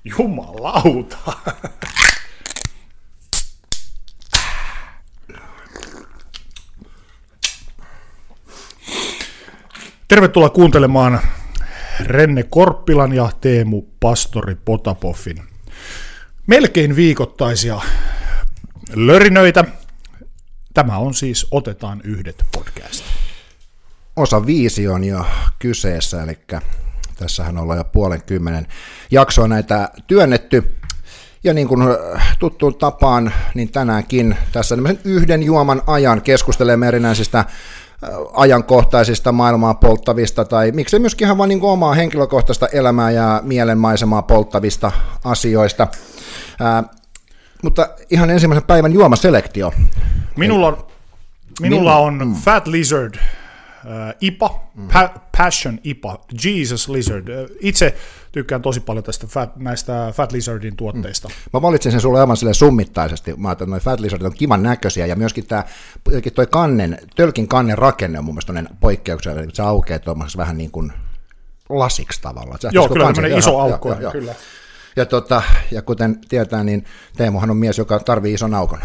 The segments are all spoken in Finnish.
Jumalauta. Tervetuloa kuuntelemaan Renne Korppilan ja Teemu Pastori Potapoffin melkein viikoittaisia lörinöitä. Tämä on siis Otetaan yhdet podcast. Osa 5 on jo kyseessä, eli tässähän ollaan jo 50 jaksoa näitä työnnetty. Ja niin kuin tuttuun tapaan, niin tänäänkin tässä yhden juoman ajan keskustelemme erinäisistä ajankohtaisista maailmaa polttavista, tai miksei myöskin ihan vaan niin kuin omaa henkilökohtaista elämää ja mielenmaisemaa polttavista asioista. Mutta ihan ensimmäisen päivän juomaselektio. Minulla on Fat Lizard IPA, Passion IPA, Jesus Lizard. Itse tykkään tosi paljon näistä Fat Lizardin tuotteista. Mä valitsin sen sulle aivan summittaisesti. Mä ajattelin, että Fat Lizardit on kivan näköisiä, ja myöskin toi tölkin kannen rakenne on mun mielestä poikkeuksellinen, että se aukeaa tuollaisessa vähän niin kuin lasiksi tavallaan. Joo, kyllä tämmöinen iso aukko. Kyllä. Ja kuten tietää, niin Teemuhan on mies, joka tarvii ison aukon.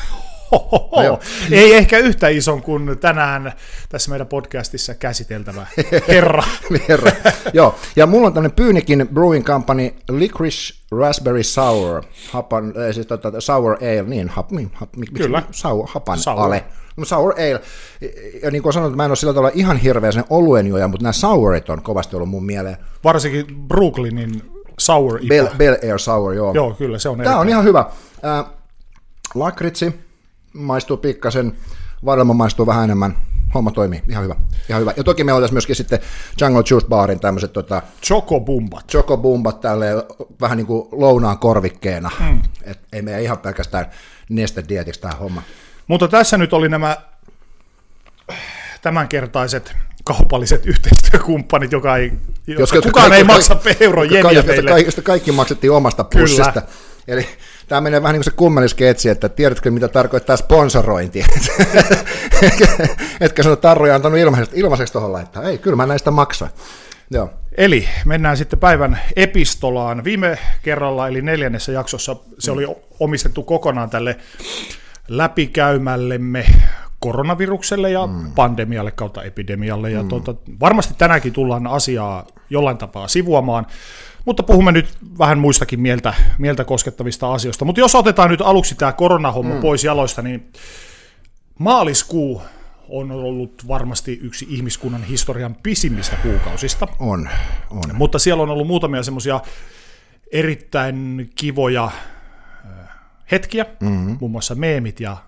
No, ei ehkä yhtä ison kuin tänään tässä meidän podcastissa käsiteltävä herra. Joo, ja mulla on tämmöinen Pyynikin Brewing Company Licorice Raspberry Sour, Sour Ale, niin, kyllä. Hapan ale. Sour Ale, ja niin kuin sanoin, mä en ole sillä tavalla ihan hirveä sen oluen juoja, mutta nämä sourit on kovasti ollut mun mieleen. Varsinkin Brooklynin Sour IPA. Bel Air Sour, joo. Joo, kyllä, se on Tämä on ihan hyvä. Lakritsi maistuu pikkasen, vadelma maistuu vähän enemmän, homma toimii, ihan hyvä. Ja toki me oltaisiin myöskin sitten Jungle Juice Barin tämmöiset Chocobumbat tälleen vähän niin kuin lounaan korvikkeena, et ei meidän ihan pelkästään nestedietiksi tämä homma. Mutta tässä nyt oli nämä tämänkertaiset kaupalliset yhteistyökumppanit, kukaan ei maksa euron jeniä meille. Josta kaikki maksettiin omasta pussista. Kyllä. Eli tämä menee vähän niin kuin se kummeliskeetsi, että tiedätkö mitä tarkoittaa sponsorointi. Etkä sano tarroja antanut ilmaiseksi tuohon laittaa. Ei, kyllä mä näistä maksan. Joo. Eli mennään sitten päivän epistolaan. Viime kerralla, eli 4. jaksossa, se oli omistettu kokonaan tälle läpikäymällemme koronavirukselle ja pandemialle kautta epidemialle. Ja varmasti tänäänkin tullaan asiaa jollain tapaa sivuamaan. Mutta puhumme nyt vähän muistakin mieltä koskettavista asioista. Mutta jos otetaan nyt aluksi tämä koronahomma pois jaloista, niin maaliskuu on ollut varmasti yksi ihmiskunnan historian pisimmistä kuukausista. On. Mutta siellä on ollut muutamia semmoisia erittäin kivoja hetkiä, muun muassa meemit ja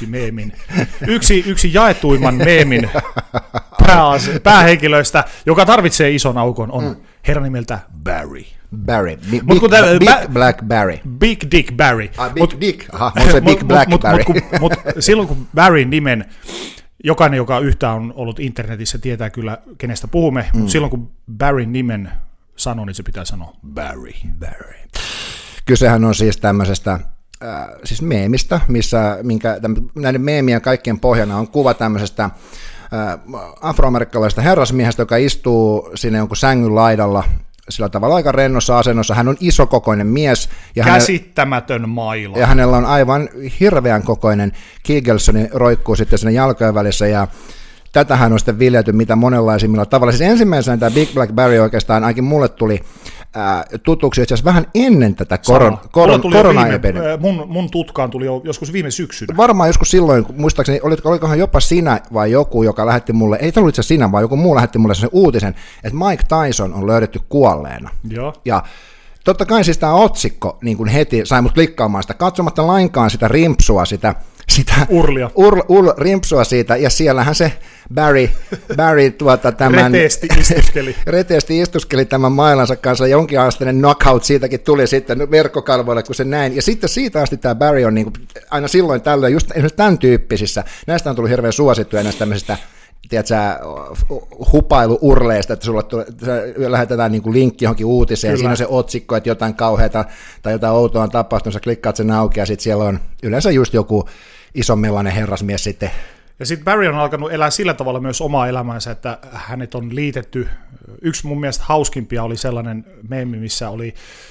yksi jaetuimman meemin päähenkilöistä, joka tarvitsee ison aukon, on herra nimeltä Barry. Big Black Barry. Big Dick Barry. On se Big Black Barry. Mutta silloin kun Barryn nimen, jokainen, joka yhtään on ollut internetissä, tietää kyllä, kenestä puhumme, mutta silloin kun Barryn nimen sanoo, niin se pitää sanoa Barry. Kysehän on siis tämmöisestä siis meemistä, minkä näiden meemien kaikkien pohjana on kuva tämmöisestä afroamerikkalaisesta herrasmiehestä, joka istuu siinä jonkun sängyn laidalla sillä tavalla aika rennossa asennossa. Hän on isokokoinen mies. Ja käsittämätön maila. Ja hänellä on aivan hirveän kokoinen Kegelsoni roikkuu sitten siinä jalkojen välissä, ja tätähän on sitten viljelty mitä monenlaisimmilla tavalla. Siis ensimmäisenä tämä Big Black Barry oikeastaan ainakin mulle tuli tutuksi itse asiassa vähän ennen tätä koronaepidemiaa. Mun tutkaan tuli joskus viime syksynä. Varmaan joskus silloin, muistaakseni, olikohan jopa sinä vai joku, joka lähetti mulle, ei ollut itse asiassa sinä, vaan joku muu lähetti mulle sen uutisen, että Mike Tyson on löydetty kuolleena. Joo. Ja totta kai siis tämä otsikko niin kuin heti sai mut klikkaamaan sitä, katsomatta lainkaan sitä rimpsua, sitä rimpsua siitä, ja siellähän se Barry tämän reteesti istuskeli tämän mailansa kanssa, jonkinasteinen knockout siitäkin tuli sitten verkkokalvoille, kun se näin, ja sitten siitä asti tämä Barry on niin kuin, aina silloin tällöin, just esimerkiksi tämän tyyppisissä, näistä on tullut hirveän suosittuja näistä tämmöisistä, tiedätkö, hupailu-urleista, että sulle lähetetään niin kuin linkki johonkin uutiseen, kyllä. Siinä on se otsikko, että jotain kauheata tai jotain outoa on tapahtunut, sä klikkaat sen auki, ja sitten siellä on yleensä just joku isommillainen herrasmies sitten. Ja sitten Barry on alkanut elää sillä tavalla myös omaa elämäänsä, että hänet on liitetty, yksi mun mielestä hauskimpia oli sellainen meemi, missä oli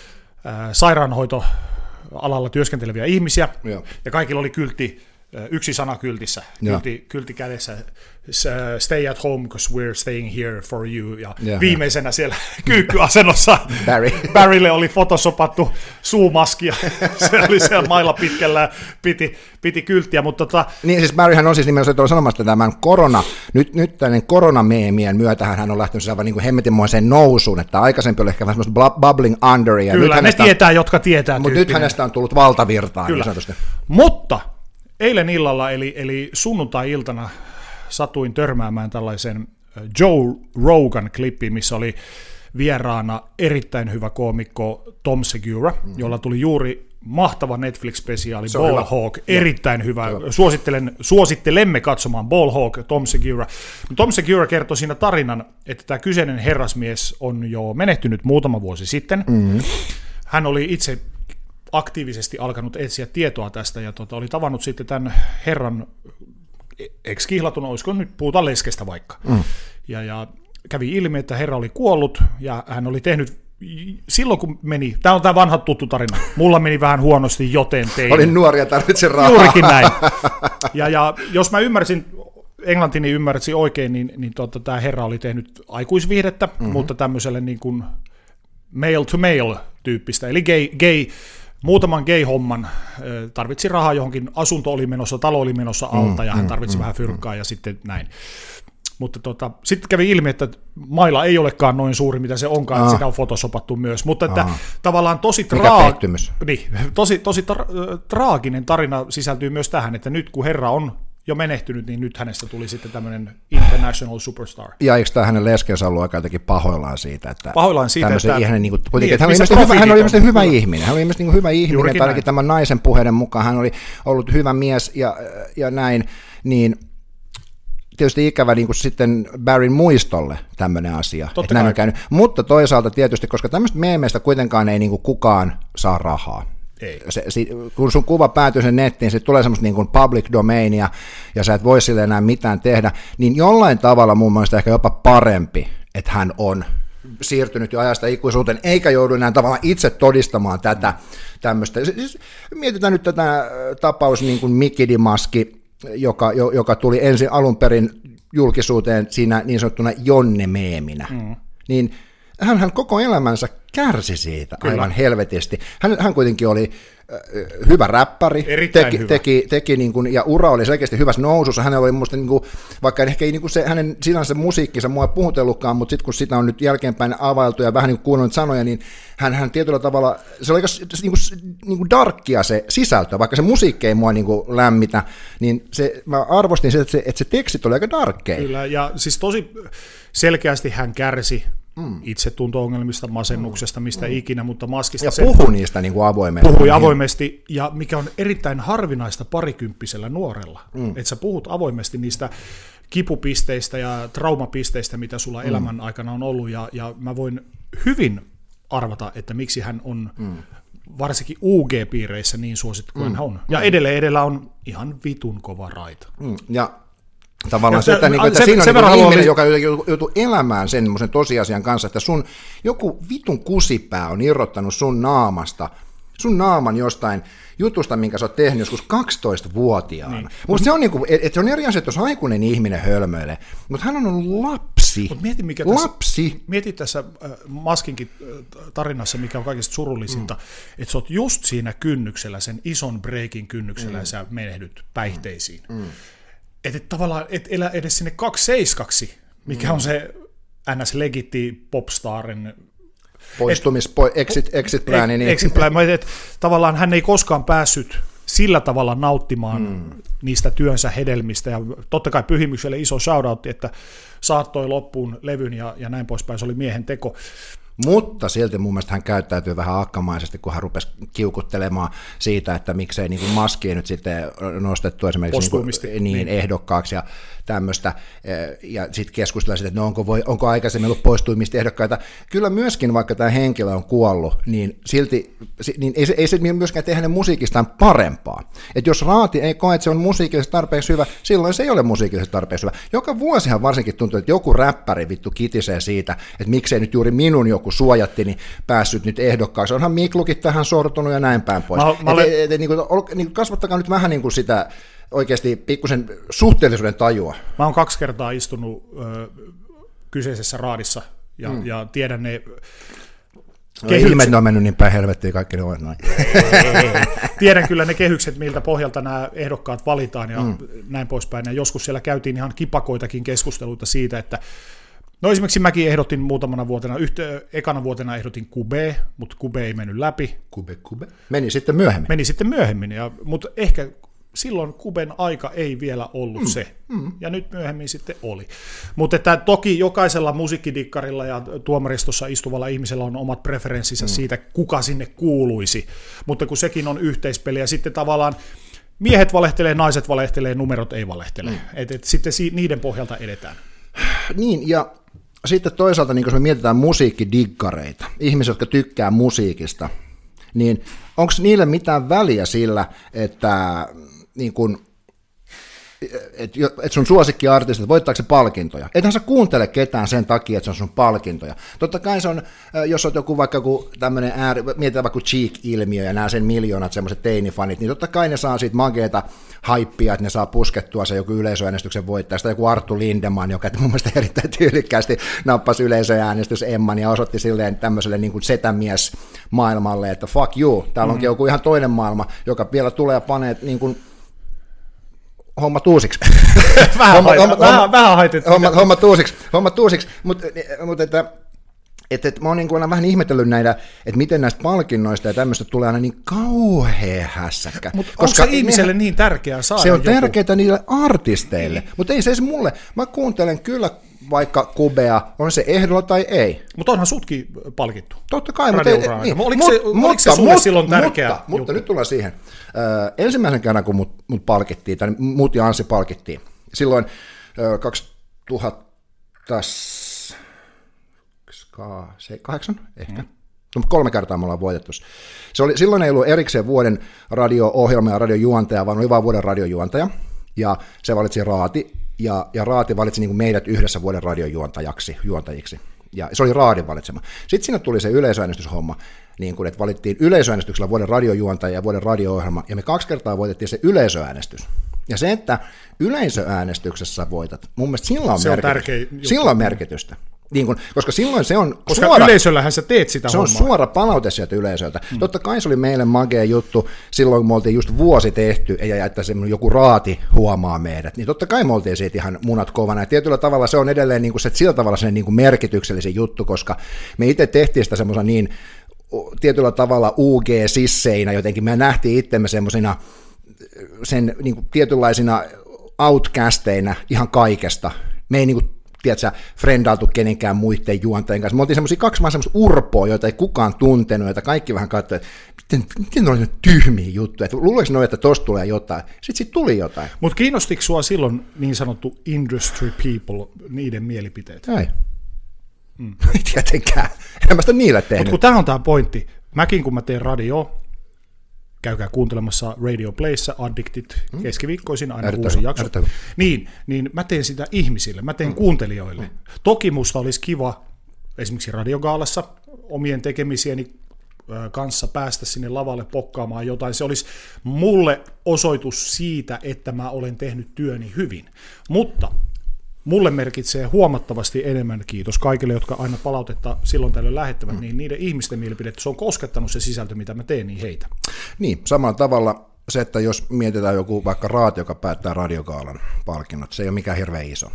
sairaanhoitoalalla työskenteleviä ihmisiä, Joo. ja kaikilla oli kyltti, yksi sana kyltissä, kyltti kädessä, stay at home because we're staying here for you, ja viimeisenä siellä kyykkyasennossa Barrylle oli photoshopattu suumaski, ja se oli siellä mailla pitkällä, ja piti kylttiä, mutta Niin siis Barryhän on siis nimenomaan sanomassa tämän nyt tämän koronameemien myötähän hän on lähtenyt aivan niin kuin hemmetinmoiseen nousuun, että aikaisempi oli ehkä vähän semmoista bubbling under, ja kyllä, nyt ne tietää, jotka tietää. Mutta nyt hänestä on tullut valtavirtaan. Kyllä, mutta eilen illalla, eli sunnuntai-iltana satuin törmäämään tällaisen Joe Rogan-klippiin, missä oli vieraana erittäin hyvä koomikko Tom Segura, jolla tuli juuri mahtava Netflix-spesiaali Ball Hawk, erittäin hyvä. Suosittelemme katsomaan Ball Hawk, Tom Segura. Tom Segura kertoi siinä tarinan, että tämä kyseinen herrasmies on jo menehtynyt muutama vuosi sitten. Hän oli itse aktiivisesti alkanut etsiä tietoa tästä, ja oli tavannut sitten tämän herran ex-kihlatun, olisiko nyt puhutaan leskestä vaikka. Ja kävi ilmi, että herra oli kuollut, ja hän oli tehnyt, silloin kun meni, tämä on tämä vanha tuttu tarina, mulla meni vähän huonosti, joten tein. Olin nuori ja tarvitsin rahaa. Juurikin näin. Ja jos mä ymmärsin, englantini ymmärsin oikein, niin tämä herra oli tehnyt aikuisviihdettä, mutta tämmöiselle niin kuin male to male tyyppistä, eli gay muutaman gay-homman, tarvitsi rahaa johonkin, asunto oli menossa, talo oli menossa alta, ja hän tarvitsi vähän fyrkkaa, ja sitten näin. Mutta sitten kävi ilmi, että maila ei olekaan noin suuri, mitä se onkaan, että sitä on photoshopattu myös, mutta että tavallaan tosi traaginen tarina sisältyy myös tähän, että nyt kun herra on jo menehtynyt, niin nyt hänestä tuli sitten tämmöinen international superstar. Ja eikö tämä hänen leskensä ollut aika jotenkin pahoillaan siitä, että hän oli ilmeisesti hyvä ihminen. Hän oli ilmeisesti hyvä ihminen, tai ainakin tämän naisen puheiden mukaan hän oli ollut hyvä mies ja näin, niin tietysti ikävä niin kuin sitten Barryn muistolle tämmöinen asia, että näin on käynyt. Mutta toisaalta tietysti, koska tämmöistä meemeistä kuitenkaan ei niin kuin kukaan saa rahaa. Kun sun kuva päätyy sen nettiin, se tulee semmoista niin kuin public domainia, ja sä et voi sille enää mitään tehdä, niin jollain tavalla mun mielestä ehkä jopa parempi, että hän on siirtynyt jo ajasta ikuisuuteen, eikä joudu enää tavallaan itse todistamaan tätä tämmöistä. Siis mietitään nyt tätä tapaus niin kuin Mickey Dimaski, joka tuli ensin alun perin julkisuuteen siinä niin sanottuna Jonne-meeminä, niin hän koko elämänsä kärsi siitä. Kyllä. Aivan helvetisti. Hän kuitenkin oli hyvä räppäri, teki niin kuin, ja ura oli selkeästi hyvässä nousussa. Hänellä oli musta, niin kuin, vaikka ehkä ei niin kuin se, hänen sinänsä musiikkinsa mua puhutellutkaan, mutta sitten kun sitä on nyt jälkeenpäin availtu ja vähän niin kuin kuunnellut sanoja, niin hän tietyllä tavalla, se oli niin kuin darkkia se sisältö, vaikka se musiikki ei mua niin kuin lämmitä, niin mä arvostin sitä, että se tekstit oli aika darkkeja. Kyllä, ja siis tosi selkeästi hän kärsi itsetunto-ongelmista, masennuksesta, mistä ikinä, mutta maskista... Ja puhui niistä niin kuin avoimesti. Puhui avoimesti, ja mikä on erittäin harvinaista parikymppisellä nuorella, että sä puhut avoimesti niistä kipupisteistä ja traumapisteistä, mitä sulla elämän aikana on ollut, ja mä voin hyvin arvata, että miksi hän on varsinkin UG-piireissä niin suosittu kuin hän on. Ja edellä on ihan vitun kova raita. Ja tavallaan se, että siinä on ihminen, joka joutuu elämään sen tosiasian kanssa, että sun joku vitun kusipää on irrottanut sun naamasta, sun naaman jostain jutusta, minkä sä oot tehnyt joskus 12-vuotiaana. Niin. Mutta se on, niinku, että se on eri asia, että jos aikuinen ihminen hölmöilee, mutta hän on ollut lapsi. Mieti tässä Maskinkin tarinassa, mikä on kaikista surullisinta, että sä oot just siinä kynnyksellä, sen ison breakin kynnyksellä, ja sä menehdyt päihteisiin. Että tavallaan et elä edes sinne 27, mikä on se NS-legitti popstarin exit plani. Niin. Exit plan, että tavallaan hän ei koskaan päässyt sillä tavalla nauttimaan niistä työnsä hedelmistä, ja totta kai Pyhimykselle iso shoutoutti, että saattoi loppuun levyn ja näin poispäin, se oli miehen teko. Mutta silti mun mielestä hän käyttäytyy vähän akkamaisesti, kun hän rupesi kiukuttelemaan siitä, että miksei niin kuin Maskia nyt sitten nostettu esimerkiksi niin ehdokkaaksi ja tämmöistä, ja sitten keskustellaan siitä, että no onko aikaisemmin ollut poistuimista ehdokkaita. Kyllä myöskin, vaikka tämä henkilö on kuollut, niin silti niin ei se myöskään tee hänen musiikistaan parempaa. Että jos Raati ei koe, että se on musiikillisesti tarpeeksi hyvä, silloin se ei ole musiikillisesti tarpeeksi hyvä. Joka vuosihan varsinkin tuntuu, että joku räppäri vittu kitisee siitä, että miksei nyt juuri minun joku joku suojatti, niin päässyt nyt ehdokkaaksi. Onhan Miklukin tähän sortunut ja näin päin pois. Niin kasvattakaa nyt vähän niin kuin sitä oikeasti pikkusen suhteellisuuden tajua. Mä oon 2 kertaa istunut kyseisessä raadissa ja tiedän ne kehykset. Ihme, ne on mennyt niin päin helvettiin kaikki ne noin. Tiedän kyllä ne kehykset, miltä pohjalta nämä ehdokkaat valitaan ja näin poispäin. Ja joskus siellä käytiin ihan kipakoitakin keskusteluita siitä, että no esimerkiksi mäkin ehdotin muutamana vuotena, ekana vuotena ehdotin Kube, mutta Kube ei mennyt läpi. Kube. Meni sitten myöhemmin. Mutta ehkä silloin Kuben aika ei vielä ollut se, ja nyt myöhemmin sitten oli. Mutta että toki jokaisella musiikkidikkarilla ja tuomaristossa istuvalla ihmisellä on omat preferenssinsä siitä, kuka sinne kuuluisi, mutta kun sekin on yhteispeli, ja sitten tavallaan miehet valehtelee, naiset valehtelee, numerot ei valehtele. Et sitten niiden pohjalta edetään. Niin, ja sitten toisaalta, niin jos me mietitään musiikkidikkareita, ihmisiä, jotka tykkää musiikista, niin onko niille mitään väliä sillä, että niin kun, et sun suosikkiartistit, voittaako se palkintoja? Ethän sä kuuntele ketään sen takia, että se on sun palkintoja. Totta kai se on, jos on joku vaikka tämmöinen mietitään vaikka Cheek-ilmiö ja nämä sen miljoonat semmoiset teinifanit, niin totta kai ne saa siitä mageeta haippia, että ne saa puskettua se joku yleisöäänestyksen voittaja, tai joku Arttu Lindemann, joka mun mielestä erittäin tyylikkäästi nappasi yleisöäänestys Emman ja osoitti silleen tämmöiselle niin kuin setämies maailmalle, että fuck you, täällä onkin joku ihan toinen maailma, joka vielä tulee ja panee niin kuin hommat uusiksi. Hommat uusiksi, mutta että mä oon niin kuin vähän ihmetellyt näitä, että miten näistä palkinnoista ja tämmöistä tulee aina niin kauhea hässäkkä. Mutta onko se ihmiselle niin tärkeää saada? Se on tärkeää niille artisteille, mutta ei se edes mulle. Mä kuuntelen kyllä vaikka Kubea, on se ehdolla tai ei. Mutta onhan sutkin palkittu. Totta kai, oliko se sulle silloin tärkeää? Mutta nyt tullaan siihen. Ensimmäisen kerran, kun mut palkittiin, tai mut ja Anssi palkittiin, silloin 2008 ehkä. 3 kertaa me ollaan voitettu. Silloin ei ollut erikseen vuoden radio-ohjelma ja radiojuontaja, vaan oli vain vuoden radiojuontaja, ja se valitsi Raati, ja Raati valitsi niin kuin meidät yhdessä vuoden radiojuontajiksi. Ja se oli Raadin valitsema. Sitten siinä tuli se yleisöäänestyshomma, niin kuin, että valittiin yleisöäänestyksellä vuoden radiojuontaja ja vuoden radio-ohjelma, ja me 2 kertaa voitettiin se yleisöäänestys. Ja se, että yleisöäänestyksessä voitat, mun mielestä sillä on merkitystä. Niin kun, koska silloin se on koska suora, yleisöllähän sä teet sitä se hommaa. On suora palaute sieltä yleisöltä. Totta kai se oli meille magea juttu silloin, kun me oltiin just vuosi tehty, ja että joku Raati huomaa meidät, niin totta kai me oltiin siitä ihan munat kovana. Ja tietyllä tavalla se on edelleen niin kuin se, sillä tavalla se niin kuin merkityksellisin juttu, koska me itse tehtiin sitä semmoisen niin tietyllä tavalla UG-sisseinä jotenkin. Me nähtiin itsemme semmoisina sen niin kuin tietynlaisina outcasteina ihan kaikesta. Me ei niin kuin tiedätkö, friendailtu kenenkään muiden juontajien kanssa. Me oltiin semmoisia 2 vaan semmoista urpoa, joita ei kukaan tuntenut, joita kaikki vähän katsoivat, että miten oli tyhmiä juttuja, että luuleeko noin, että tosta tulee jotain. Sitten siitä tuli jotain. Mutta kiinnostiko sua silloin niin sanottu industry people, niiden mielipiteet? Ei. Ei tietenkään. En mä sitä niillä tehnyt. Mutta kun tämä on tämä pointti, mäkin kun mä teen radio, käykää kuuntelemassa Radio Playssa, Addicted, keskiviikkoisin aina uusi jakso. Niin mä teen sitä ihmisille, mä teen kuuntelijoille. Toki musta olisi kiva esimerkiksi Radiogaalassa omien tekemisieni kanssa päästä sinne lavalle pokkaamaan jotain. Se olisi mulle osoitus siitä, että mä olen tehnyt työni hyvin. Mutta mulle merkitsee huomattavasti enemmän, kiitos kaikille, jotka aina palautetta silloin tällöin lähettävät, niin niiden ihmisten mielipidettä, se on koskettanut se sisältö, mitä mä teen, niin heitä. Niin, samalla tavalla se, että jos mietitään joku vaikka Raati, joka päättää Radiogaalan palkinnot, se ei ole mikään hirveän iso.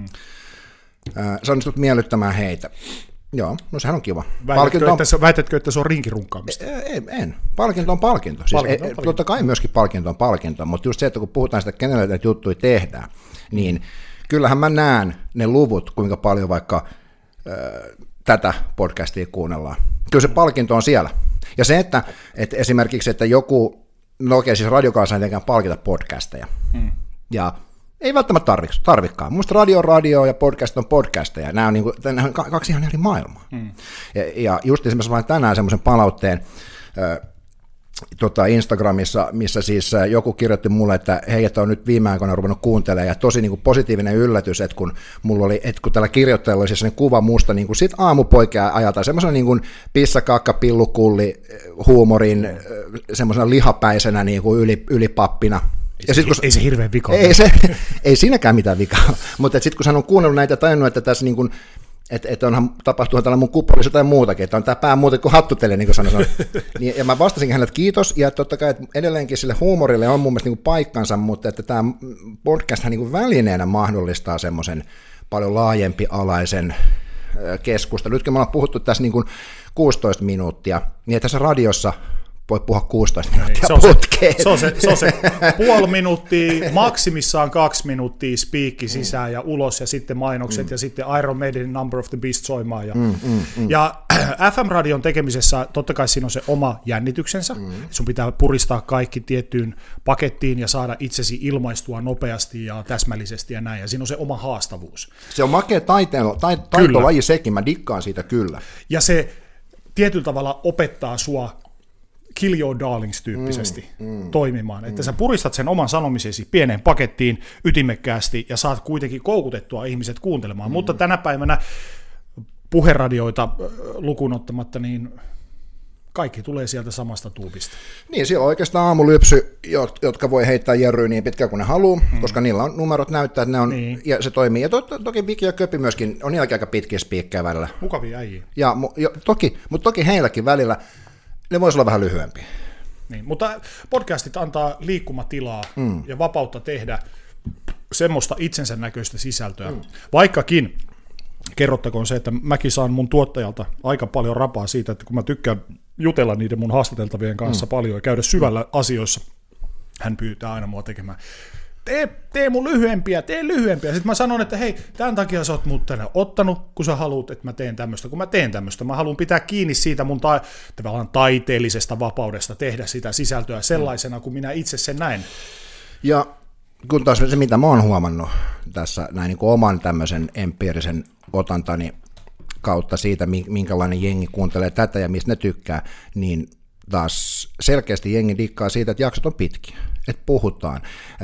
Sä onnistut miellyttämään heitä. Joo, no sehän on kiva. Väitätkö, että se on rinkirunkkaamista? En. Palkinto on palkinto. Siis totta kai myöskin palkinto on palkinto, mutta just se, että kun puhutaan sitä, kenelle näitä juttuja tehdään, niin kyllähän mä näen ne luvut, kuinka paljon vaikka tätä podcastia kuunnellaan. Kyllä se palkinto on siellä. Ja se, että esimerkiksi, että joku, no okei, siis Radiogaalassa ei tietenkään palkita podcasteja. Ja ei välttämättä tarvikaan. Minusta radio ja podcast on podcasteja. Nämä on 2 ihan eri maailmaa. Ja just esimerkiksi tänään semmoisen palautteen Instagramissa, missä siis joku kirjoitti mulle, että hei, että on nyt viime aikoina ruvennut kuuntelemaan, ja tosi niin kuin positiivinen yllätys, että kun mulla oli, että kun tällä kirjoittajalla oli siis sellainen kuva musta niin kuin sit aamupoikia ajalta, semmoisena niin kuin pissakakka, pillukulli, huumorin, semmoisena lihapäisenä niin kuin ylipappina. Ei se hirveän vikaa. Ei siinäkään mitään vikaa, mutta sitten kun hän on kuunnellut näitä ja tajunnut, että tässä niin kuin, että onhan tapahtunut tällä mun kupparissa jotain muutakin, että on tämä pää muuten kuin hattutelee, niin kuin sanoin. Niin, ja mä vastasinkin hänelle, että kiitos, ja totta kai että edelleenkin sille huumorille on mun mielestä niin kuin paikkansa, mutta että tämä podcast niin kuin välineenä mahdollistaa semmoisen paljon laajempi-alaisen keskustelun. Nytkin me ollaan puhuttu tässä niin kuin 16 minuuttia, niin että tässä radiossa voi puhua 16 minuuttia putkeen. Se on se puoli minuuttia, maksimissaan 2 minuuttia spiikki sisään ja ulos, ja sitten mainokset, ja sitten Iron Maiden Number of the Beast soimaan. Ja FM-radion tekemisessä totta kai siinä on se oma jännityksensä. Sun pitää puristaa kaikki tiettyyn pakettiin ja saada itsesi ilmaistua nopeasti ja täsmällisesti ja näin. Ja siinä on se oma haastavuus. Se on makea taitolaji sekin, mä dikkaan siitä kyllä. Ja se tietyllä tavalla opettaa sua kill your darlings -tyyppisesti toimimaan, että sä puristat sen oman sanomisesi pieneen pakettiin ytimekkäästi ja saat kuitenkin koukutettua ihmiset kuuntelemaan, mutta tänä päivänä puheradioita lukuun ottamatta, niin kaikki tulee sieltä samasta tuubista. Niin, siellä on oikeastaan aamulypsy, jotka voi heittää jerryyn niin pitkään kuin ne haluaa, koska niillä on numerot näyttää, että ne on, ja se toimii. Ja toki Viki ja Köpi myöskin on niilläkin aika pitkiä spiikkejä välillä. Mukavia äijiä. Mutta toki heilläkin välillä ne voisi olla vähän lyhyempiä. Niin, mutta podcastit antaa liikkumatilaa ja vapautta tehdä semmoista itsensä näköistä sisältöä. Vaikkakin, kerrottakoon se, että mäkin saan mun tuottajalta aika paljon rapaa siitä, että kun mä tykkään jutella niiden mun haastateltavien kanssa paljon ja käydä syvällä asioissa, hän pyytää aina mua tekemään. Tee mun lyhyempiä. Sitten mä sanon, että hei, tämän takia sä oot mut tänne ottanut, kun sä haluut, että mä teen tämmöistä. Kun mä teen tämmöistä, mä haluan pitää kiinni siitä mun tavallaan taiteellisesta vapaudesta tehdä sitä sisältöä sellaisena, kuin minä itse sen näen. Ja kun taas se, mitä mä oon huomannut tässä näin niin kuin oman tämmöisen empiirisen otantani kautta siitä, minkälainen jengi kuuntelee tätä ja mistä ne tykkää, niin taas selkeästi jengi dikkaa siitä, että jaksot on pitkiä, että puhutaan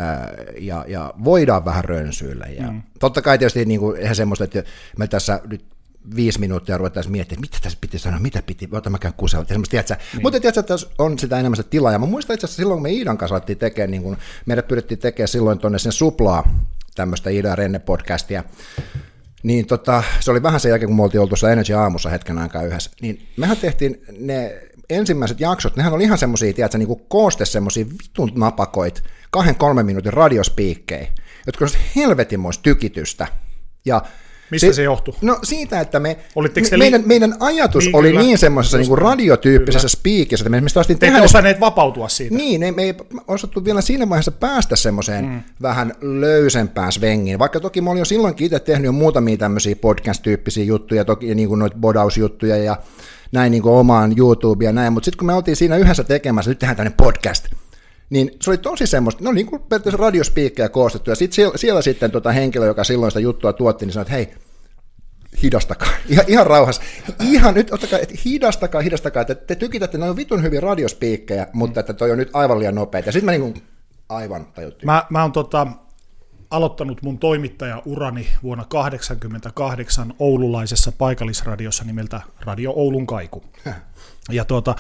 ja voidaan vähän rönsyillä. Ja totta kai tietysti niin kuin, ihan semmoista, että me tässä nyt 5 minuuttia ruvetaan miettimään, että mitä tässä piti sanoa, mitä piti, ota mä käyn kusella. Mutta tiedätkö, että on sitä enemmän sitä tilaa. Ja mä muistan itse asiassa silloin, kun me Iidan kanssa alettiin tekemään, niin kun meidät pyrittiin tekemään silloin tuonne sen Suplaa, tämmöistä Iida ja Renne-podcastia, niin se oli vähän sen jälkeen, kun me oltiin oltu tuossa Energy aamussa hetken aikaa yhdessä, niin mehän tehtiin ne ensimmäiset jaksot, nehän oli ihan semmosia, tiedätkö, niin kuin kooste semmosia vitun napakoit, 2-3 minuutin radiospiikkejä, jotka on helvetinmoista tykitystä. Ja mistä se johtui? No siitä, että meidän ajatus niin, oli niin semmoisessa niin kuin radiotyyppisessä spiikissä, että me esimerkiksi te ette osanneet vapautua siitä. Niin, me ei osattu vielä siinä vaiheessa päästä semmoiseen vähän löysempään svengiin, vaikka toki mä olin jo silloinkin itse tehnyt jo muutamia tämmöisiä podcast-tyyppisiä juttuja, toki niin kuin noita bodausjuttuja ja näin niin kuin omaan YouTubeen ja näin, mutta sitten kun me oltiin siinä yhdessä tekemässä, nyt tehdään tämmöinen podcast, niin se oli tosi semmoista, no niin kuin periaatteessa radiospiikkejä koostettu, ja sitten siellä sitten henkilö, joka silloin sitä juttua tuotti, niin sanoi, että hei, hidastakaa, ihan rauhassa, nyt ottakaa, että hidastakaa, että te tykitätte, ne on vitun hyviä radiospiikkejä, mutta että toi on nyt aivan liian nopeita, ja sitten mä niin kuin aivan tajuttiin. Mä oon aloittanut mun toimittajaurani vuonna 1988 oululaisessa paikallisradiossa nimeltä Radio Oulun Kaiku, ja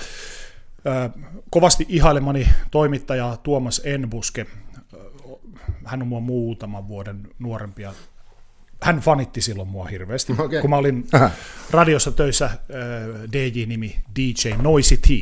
kovasti ihailemani toimittaja Tuomas Enbuske, hän on mua muutaman vuoden nuorempia, hän fanitti silloin mua hirveästi, kun mä olin radiossa töissä, DJ-nimi DJ Noisy T.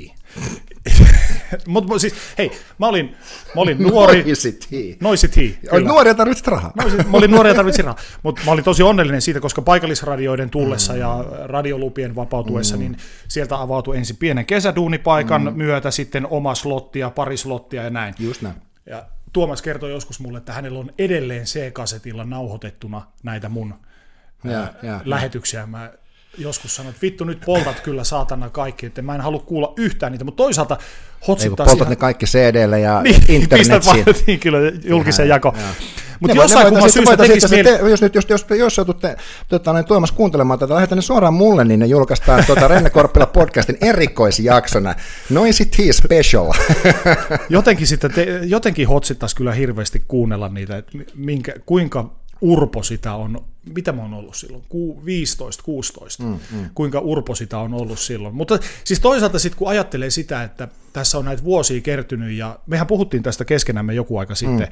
Mutta siis, hei, mä olin nuori. Noisy T. Olin nuori ja tarvitsit rahaa. Mä olin nuori ja tarvitsin rahaa, mutta mä olin tosi onnellinen siitä, koska paikallisradioiden tullessa ja radiolupien vapautuessa, niin sieltä avautui ensin pienen kesäduunipaikan myötä, sitten oma slottia, pari slottia ja näin. Just näin. Ja Tuomas kertoi joskus mulle, että hänellä on edelleen C-kasetilla nauhoitettuna näitä mun lähetyksiä. Mä joskus sanoin, että vittu nyt poltat kyllä saatana kaikki, että mä en halua kuulla yhtään niitä, mutta toisaalta hotsittaa poltat ne kaikki CD-lle ja internetsiin. Niin kyllä julkisen jako. Mutta jossain kumman syystä tekisi jos joututte Tuomas kuuntelemaan tätä, lähetän ne suoraan mulle, niin ne julkaistaan Renne Korppila podcastin erikoisjaksona. Noisity Special. Jotenkin hotsittaisi kyllä hirveästi kuunnella niitä, että kuinka urpo sitä on, mitä mä oon ollut silloin, 15-16, kuinka urpo sitä on ollut silloin. Mutta siis toisaalta sitten kun ajattelee sitä, että tässä on näitä vuosia kertynyt, ja mehän puhuttiin tästä keskenämme joku aika sitten,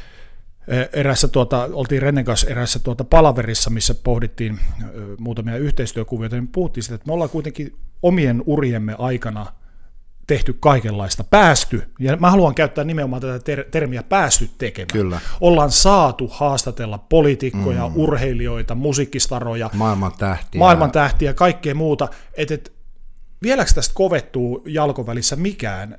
oltiin Rennen kanssa eräässä palaverissa, missä pohdittiin muutamia yhteistyökuvioita, niin puhuttiin sitä, että me ollaan kuitenkin omien uriemme aikana tehty kaikenlaista, päästy, ja mä haluan käyttää nimenomaan tätä termiä päästy tekemään. Kyllä. Ollaan saatu haastatella poliitikkoja, urheilijoita, musiikkistaroja, maailman tähtiä, kaikkea muuta, että vieläkö tästä kovettuu jalkovälissä mikään,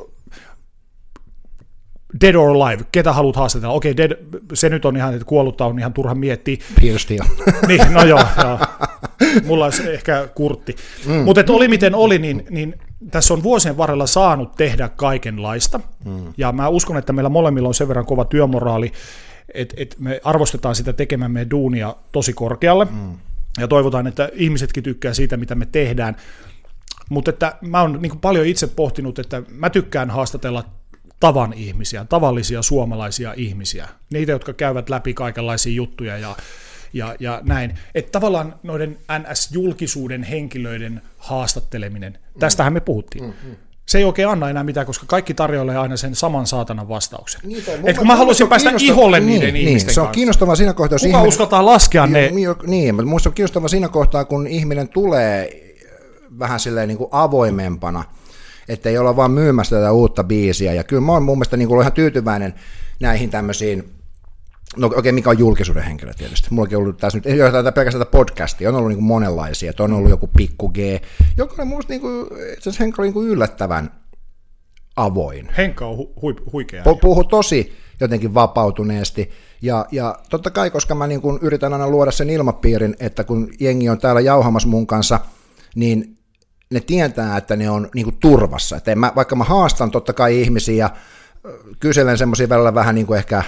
Dead or Alive, ketä haluat haastatella? Okei, se nyt on ihan, että kuollutta on ihan turha miettiä. Piirsti niin, no joo. Mulla olisi ehkä Kurtti. Mutta oli miten oli, niin tässä on vuosien varrella saanut tehdä kaikenlaista. Ja mä uskon, että meillä molemmilla on sen verran kova työmoraali, että me arvostetaan sitä tekemämme duunia tosi korkealle. Ja toivotaan, että ihmisetkin tykkää siitä, mitä me tehdään. Mutta että mä oon niin paljon itse pohtinut, että mä tykkään haastatella tavan ihmisiä, tavallisia suomalaisia ihmisiä, niitä, jotka käyvät läpi kaikenlaisia juttuja ja näin. Että tavallaan noiden NS-julkisuuden henkilöiden haastatteleminen, tästähän me puhuttiin. Se ei oikein anna enää mitään, koska kaikki tarjoilee aina sen saman saatanan vastauksen. Että kun mä haluaisin päästä iholle niiden ihmisten kanssa. Se on kiinnostavaa siinä kohtaa, kuka uskaltaa laskea ne? Niin, mutta minusta on kiinnostavaa siinä kohtaa, kun ihminen tulee vähän silleen niin kuin avoimempana, että ei olla vaan myymässä tätä uutta biisiä, ja kyllä mä oon mun mielestä niin kuin ihan tyytyväinen näihin tämmöisiin, no okei, mikä on julkisuuden henkilö tietysti, mullakin on ollut tässä nyt, ei ole pelkästään tätä podcastia, on ollut niin kuin monenlaisia, että on ollut joku Pikku G, joka on musta niin kuin, itse asiassa Henkka oli niin kuin yllättävän avoin. Henkka on huikea. Puhuu tosi jotenkin vapautuneesti, ja totta kai, koska mä niin kuin yritän aina luoda sen ilmapiirin, että kun jengi on täällä jauhamassa mun kanssa, niin ne tietää, että ne on niinku turvassa. Että vaikka mä haastan totta kai ihmisiä ja kyselen semmoisia välillä vähän niinku ehkä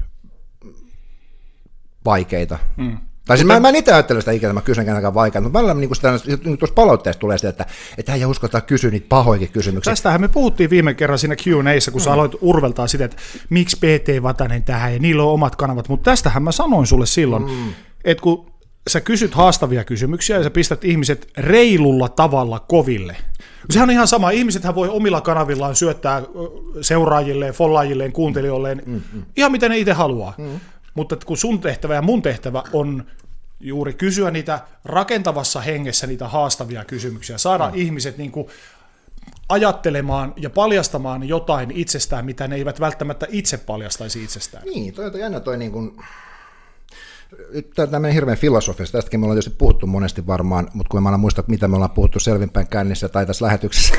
vaikeita. Tai siis mä en itse ajattele sitä ikinä, mä kysyn kenenkään vaikeita, mutta välillä niinku tuossa palautteessa tulee sitä, että hän ei uskota kysyä niitä pahoikin kysymyksiä. Tästähän me puhuttiin viime kerran siinä Q&A:ssa, kun sä aloit urveltaa sitä, että miksi PT Vatanen tähän ja niillä on omat kanavat, mutta tästähän mä sanoin sulle silloin, että kun sä kysyt haastavia kysymyksiä ja sä pistät ihmiset reilulla tavalla koville. Sehän on ihan sama. Ihmisethän voi omilla kanavillaan syöttää seuraajilleen, follaajilleen, kuuntelijoilleen, ihan mitä ne itse haluaa. Mutta kun sun tehtävä ja mun tehtävä on juuri kysyä niitä rakentavassa hengessä niitä haastavia kysymyksiä, saada ihmiset niin kuin ajattelemaan ja paljastamaan jotain itsestään, mitä ne eivät välttämättä itse paljastaisi itsestään. Niin, toi on jännä toi niin kuin tämä menee hirveän filosofista, tästäkin me ollaan tietysti puhuttu monesti varmaan, mutta kun mä aina muistan, mitä me ollaan puhuttu selvinpäin kännissä tai tässä lähetyksessä.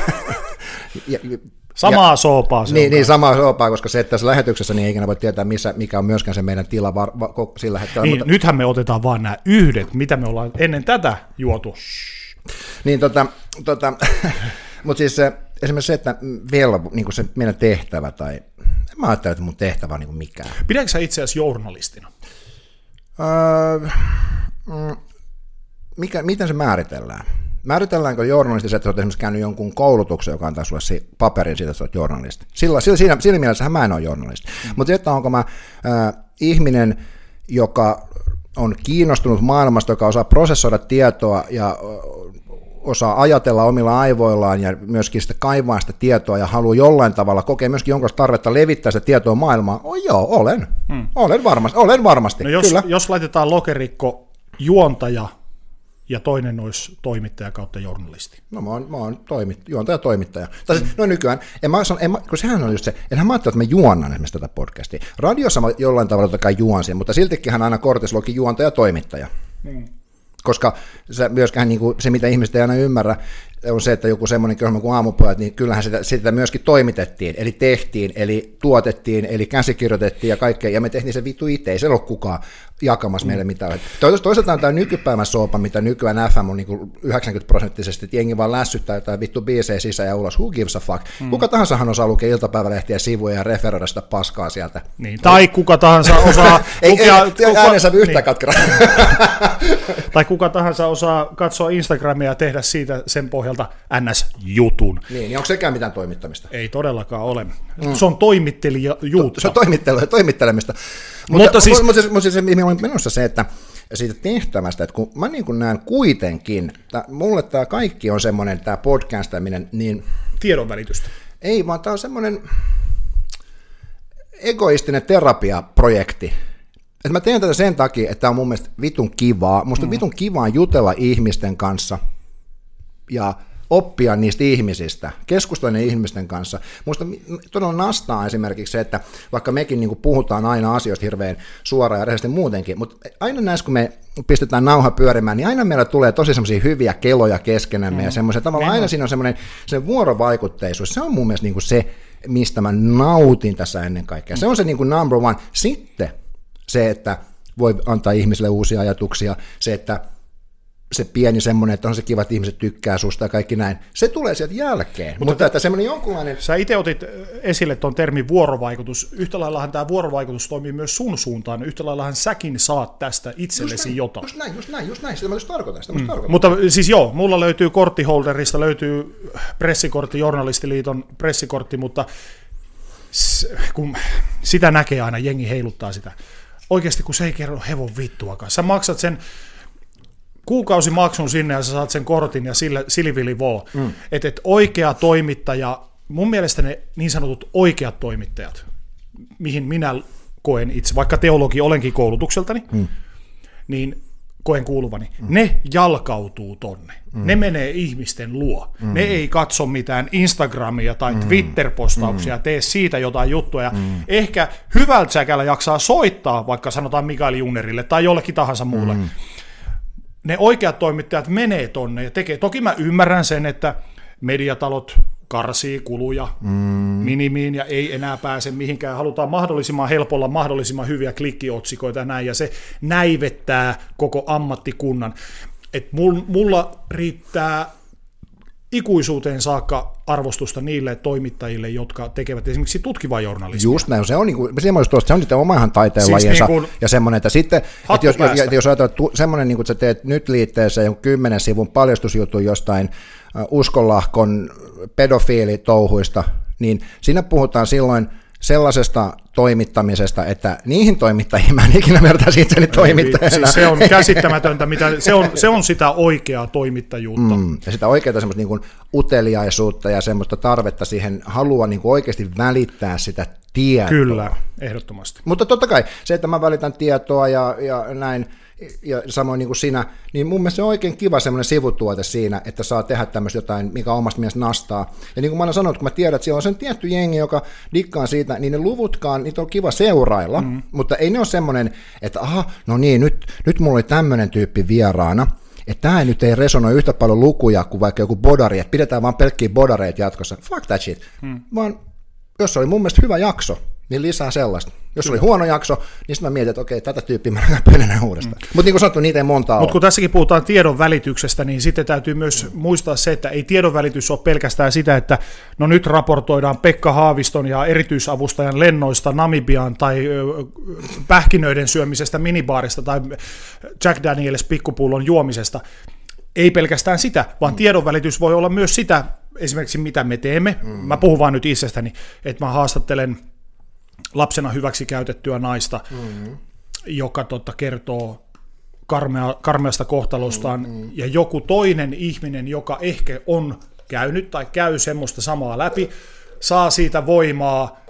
Samaa soopaa se niin, samaa soopaa, koska se, että tässä lähetyksessä niin ei ikinä voi tietää, mikä on myöskään se meidän tila sillä hetkellä. Niin, mutta nythän me otetaan vaan nämä yhdet, mitä me ollaan ennen tätä juotu. Niin, mutta siis esimerkiksi se, että niin se meidän tehtävä, tai en mä ajattele, että mun tehtävä on niin mikään. Pidätkö sä itse asiassa journalistina? Miten se määritellään? Määritelläänkö journalisti se, että olet esimerkiksi käynyt jonkun koulutuksen, joka antaa sulle paperin siitä, että olet journalisti? Siinä mielessähän mä en ole journalisti. Mutta että onko mä ihminen, joka on kiinnostunut maailmasta, joka osaa prosessoida tietoa ja osaa ajatella omilla aivoillaan ja myöskin sitä kaivaa sitä tietoa ja haluaa jollain tavalla kokea myöskin jonkinlaista tarvetta levittää sitä tietoa maailmaan. Joo, olen varmasti. No jos laitetaan lokerikko juontaja ja toinen olisi toimittaja kautta journalisti. No mä oon juontaja-toimittaja. No nykyään, kun sehän on just se, enhän mä ajattele, että mä juonnan esimerkiksi tätä podcastia. Radiossa mä jollain tavalla totta kai juonsin, mutta siltikin aina kortissa luki juontaja-toimittaja. Koska se myöskään niin kuin, se, mitä ihmiset ei aina ymmärrä, on se, että joku semmoinen ohjelma kuin Aamupojat, niin kyllähän sitä myöskin toimitettiin, eli tehtiin, eli tuotettiin, eli käsikirjoitettiin ja kaikkea, ja me tehtiin se vittu itse, ei se ole kukaan jakamassa meille mitään. Toisaalta on tämä nykypäivän soopa, mitä nykyään FM on niin 90%, että jengi vaan lässyttää jotain vittu biisejä sisään ja ulos, who gives a fuck. Kuka tahansahan osaa lukea iltapäivälehtiä sivuja ja referoida sitä paskaa sieltä. Niin, tai kuka tahansa osaa äänensä yhtään katkera. Tai kuka tahansa osaa katsoa Instagramia ja tehdä siitä sen pohjalta NS-jutun. Niin onko sekään mitään toimittamista? Ei todellakaan ole. Se on toimittelijuutta. Se on toimittelemista. Mutta se, mihin olen menossa se, että siitä tehtävästä, että kun mä niin kuin näen kuitenkin, mulle tämä kaikki on semmoinen, tämä podcastaminen, niin... Tiedonvälitystä. Ei, vaan tämä on semmoinen egoistinen terapiaprojekti. Että mä teen tätä sen takia, että tämä on mun mielestä vitun kivaa. Musta on vitun kivaa jutella ihmisten kanssa ja oppia niistä ihmisistä, keskustella ihmisten kanssa. Musta todella nastaa esimerkiksi se, että vaikka mekin niin kuin puhutaan aina asioista hirveän suoraan ja rehellisesti muutenkin, mutta aina näissä, kun me pistetään nauha pyörimään, niin aina meillä tulee tosi semmoisia hyviä keloja keskenämme ja semmoisia, tavallaan aina siinä on semmoinen se vuorovaikutteisuus. Se on mun mielestä niin kuin se, mistä mä nautin tässä ennen kaikkea. Se on se niin kuin number one. Sitten se, että voi antaa ihmisille uusia ajatuksia, se, että se pieni semmoinen, että on se kiva, että ihmiset tykkää susta ja kaikki näin. Se tulee sieltä jälkeen. Mutta että semmoinen jonkunlainen... Sä itse otit esille tuon termin vuorovaikutus. Yhtä laillahan tämä vuorovaikutus toimii myös sun suuntaan. Yhtä laillahan säkin saat tästä itsellesi jotain. Just näin. Sitä mä just tarkoitan. Mutta siis joo, mulla löytyy korttiholderista, löytyy pressikortti, Journalistiliiton pressikortti, mutta kun sitä näkee aina, jengi heiluttaa sitä. Oikeasti kun se ei kerro hevon vittuakaan. Sä maksat sen kuukausimaksun sinne ja sä saat sen kortin ja silivili voo. Että oikea toimittaja, mun mielestä ne niin sanotut oikeat toimittajat, mihin minä koen itse, vaikka teologi olenkin koulutukseltani, niin koen kuuluvani, ne jalkautuu tonne. Ne menee ihmisten luo. Ne ei katso mitään Instagramia tai Twitter-postauksia, tee siitä jotain juttua. Ja ehkä hyvältä säkällä jaksaa soittaa, vaikka sanotaan Mikael Jungnerille tai jollekin tahansa muulle. Ne oikeat toimittajat menee tonne ja tekee. Toki mä ymmärrän sen, että mediatalot karsii kuluja minimiin ja ei enää pääse mihinkään. Halutaan mahdollisimman helpolla mahdollisimman hyviä klikkiotsikoita ja näin, ja se näivettää koko ammattikunnan. Et mulla riittää ikuisuuteen saakka arvostusta niille toimittajille, jotka tekevät esimerkiksi tutkivaa journalismia. Just näin, se on niiden omahan taiteenlajiensa siis ja semmoinen, että sitten, että jos ajatellaan semmoinen, niin kuin sä teet nyt liitteessä jonkun 10 sivun paljastusjutun jostain uskonlahkon pedofiilitouhuista, niin siinä puhutaan silloin sellaisesta toimittamisesta, että niihin toimittajiin mä en ikinä vertaisi itseni toimittajana. Siis se on käsittämätöntä, se on sitä oikeaa toimittajuutta. Ja sitä oikeaa semmoista niin kuin uteliaisuutta ja semmoista tarvetta siihen halua niin kuin oikeasti välittää sitä tietoa. Kyllä, ehdottomasti. Mutta totta kai se, että mä välitän tietoa ja näin, ja samoin niin kuin sinä, niin mun mielestä se on oikein kiva semmoinen sivutuote siinä, että saa tehdä tämmöistä jotain, mikä omasta mielestä nastaa. Ja niin kuin mä aina sanonut, kun mä tiedän, että siellä on sen tietty jengi, joka dikkaa siitä, niin ne luvutkaan, niitä on kiva seurailla, mutta ei ne ole semmoinen, että no niin, nyt mulla oli tämmöinen tyyppi vieraana, että tämä nyt ei resonoi yhtä paljon lukuja kuin vaikka joku bodari, että pidetään vaan pelkkiä bodareita jatkossa. Fuck that shit. Vaan jos oli mun mielestä hyvä jakso, niin lisää sellaista. Jos oli huono jakso, niin sitten mä mietin, että okei, tätä tyyppiä mä enää uudestaan. Mutta niin kuin sanottu, niitä ei montaa ole. Mutta kun tässäkin puhutaan tiedon välityksestä, niin sitten täytyy myös muistaa se, että ei tiedon välitys ole pelkästään sitä, että no nyt raportoidaan Pekka Haaviston ja erityisavustajan lennoista Namibiaan tai pähkinöiden syömisestä minibaarista tai Jack Daniels pikkupullon juomisesta. Ei pelkästään sitä, vaan tiedon välitys voi olla myös sitä, esimerkiksi mitä me teemme. Mä puhun vaan nyt itsestäni, että mä haastattelen lapsena hyväksi käytettyä naista, joka kertoo karmeasta kohtalostaan, ja joku toinen ihminen, joka ehkä on käynyt tai käy semmoista samaa läpi, saa siitä voimaa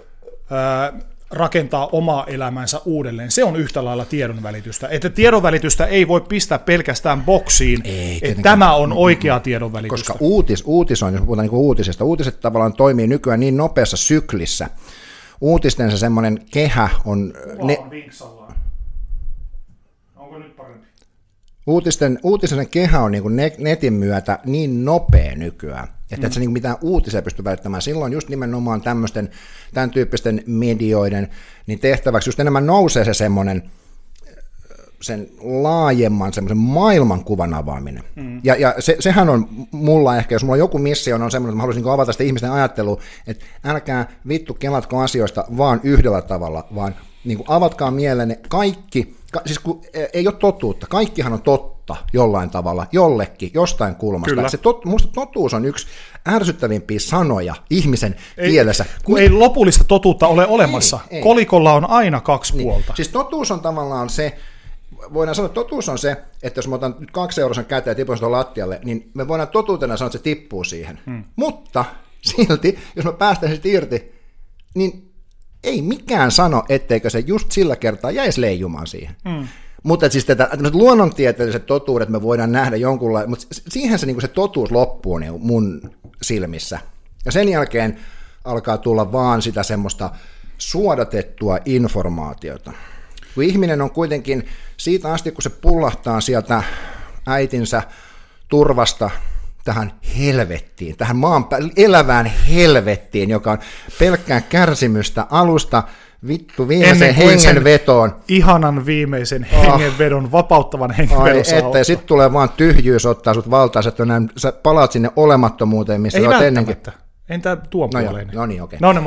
rakentaa omaa elämänsä uudelleen. Se on yhtä lailla tiedonvälitystä. Että tiedonvälitystä ei voi pistää pelkästään boksiin, että tämä on oikea tiedonvälitystä. Koska uutisointi, jos puhutaan niin uutisista, uutiset tavallaan toimii nykyään niin nopeassa syklissä. Uutisten se semmoinen kehä on... Vinksallaan. Onko nyt parempi? Uutisen kehä on niin kuin netin myötä niin nopea nykyään, että et sä niin mitään uutisia pysty välittämään. Silloin just nimenomaan tämän tyyppisten medioiden niin tehtäväksi just enemmän nousee se semmoinen sen laajemman semmoisen maailmankuvan avaaminen. Ja sehän on mulla ehkä, jos mulla on joku missio, on semmoinen, että mä haluaisin avata sitä ihmisten ajattelua, että älkää vittu kelatko asioista vaan yhdellä tavalla, vaan niin kuin avatkaa mielenne kaikki, siis kun ei ole totuutta, kaikkihan on totta jollain tavalla, jollekin, jostain kulmasta. Musta totuus on yksi ärsyttävimpiä sanoja ihmisen kielessä. Kun ei lopullista totuutta ole olemassa. Ei. Kolikolla on aina kaksi puolta. Siis totuus on tavallaan se, voidaan sanoa, että totuus on se, että jos mä otan nyt 2 eurosen käteen ja tipun sitä lattialle, niin me voidaan totuutena sanoa, että se tippuu siihen. Mutta silti, jos mä päästän sitä irti, niin ei mikään sano, etteikö se just sillä kertaa jäisi leijumaan siihen. Mutta siis luonnontieteelliset totuudet me voidaan nähdä jonkunlainen, mutta siihen se, niin se totuus loppuu niin mun silmissä. Ja sen jälkeen alkaa tulla vaan sitä semmoista suodatettua informaatiota. Kun ihminen on kuitenkin siitä asti, kun se pullahtaa sieltä äitinsä turvasta tähän helvettiin, tähän elävään helvettiin, joka on pelkkää kärsimystä alusta vittu viimeisen hengenvetoon. Ihanan viimeisen hengenvedon, vapauttavan hengenvedon saa ottaa. Sitten tulee vaan tyhjyys ottaa sut valtaan, että sä palaat sinne olemattomuuteen, missä olet ennenkin. Entä tuon puoleen? No niin, okei. No,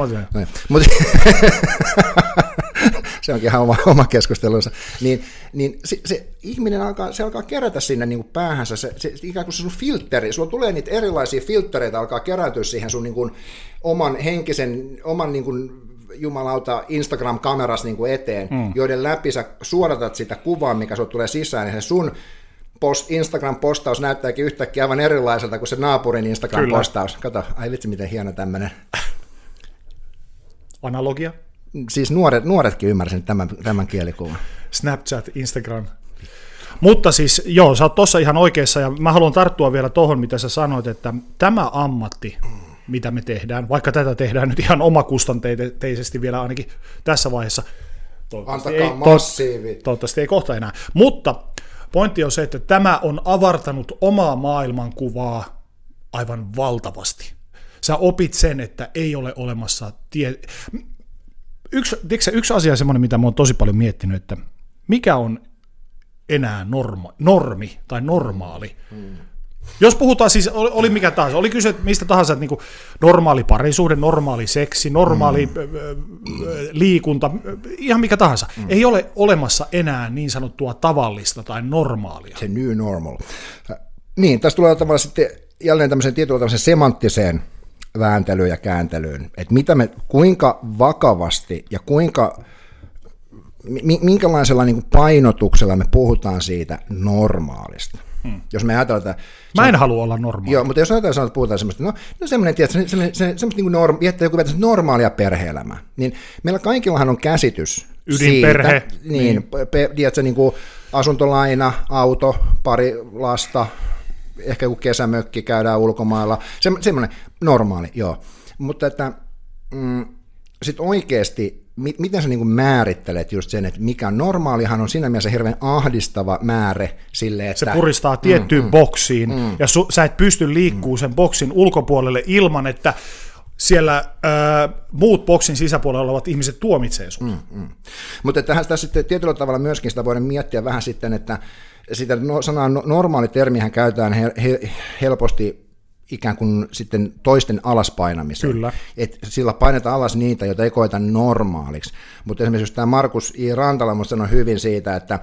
se onkin ihan oma keskustelunsa. Niin se ihminen alkaa kerätä sinne niin kuin päähänsä, se ikään kuin se sun filtteri, sulla tulee niitä erilaisia filttereitä, alkaa kerääntyä siihen sun niin kuin oman henkisen, oman niin kuin jumalauta Instagram-kameras niin kuin eteen, joiden läpi sä suodatat sitä kuvaa, mikä sulla tulee sisään, ja se sun Instagram-postaus näyttääkin yhtäkkiä aivan erilaiselta kuin se naapurin Instagram-postaus. Kato, ai vitsi, miten hieno tämmöinen analogia. Siis nuoretkin ymmärsivät tämän kielikuvan. Snapchat, Instagram. Mutta siis, joo, sä oot tossa ihan oikeassa, ja mä haluan tarttua vielä tohon, mitä sä sanoit, että tämä ammatti, mitä me tehdään, vaikka tätä tehdään nyt ihan omakustanteisesti vielä ainakin tässä vaiheessa. Antakaa massiivi. Toivottavasti ei kohta enää. Mutta pointti on se, että tämä on avartanut omaa maailmankuvaa aivan valtavasti. Sä opit sen, että ei ole olemassa Yksi asia semmoinen, mitä mä oon tosi paljon miettinyt, että mikä on enää normi tai normaali. Jos puhutaan siis, oli mikä tahansa, oli kyse mistä tahansa, että niin normaali parisuhde, normaali seksi, normaali liikunta, ihan mikä tahansa. Ei ole olemassa enää niin sanottua tavallista tai normaalia. Se new normal. Niin, tässä tulee tavallaan sitten jälleen tämmöiseen tietynlaiseen semanttiseen vääntelyyn ja kääntelyyn, että kuinka vakavasti ja minkälaisella niin kuin painotuksella me puhutaan siitä normaalista. Jos me ajatellaan, että mä en halua olla normaali. Joo, mutta jos ajatellaan, että puhutaan semmoista, no semmoinen, tiedätkö, semmoista niin joku normaalia perhe-elämää, niin meillä kaikillahan on käsitys ydinperhe, siitä, niin. Tiedätkö, niin kuin asuntolaina, auto, pari lasta, ehkä joku kesämökki, käydään ulkomailla, semmoinen normaali, joo. Mutta että sitten oikeasti, miten sä niinku määrittelet just sen, että mikä on normaalihan on siinä mielessä hirveän ahdistava määrä sille, että se puristaa tiettyyn boksiin, ja sä et pysty liikkuu sen boksin ulkopuolelle ilman, että siellä muut boksin sisäpuolella olevat ihmiset tuomitsee sut. Mutta tässä sitten tietyllä tavalla myöskin sitä voidaan miettiä vähän sitten, että sitä sanaa normaali termihän käytetään helposti ikään kuin sitten toisten alaspainamiseen. Kyllä. Et sillä painetaan alas niitä, joita ei koeta normaaliksi. Mutta esimerkiksi tämä Markus I. Rantala minusta sanoi hyvin siitä, että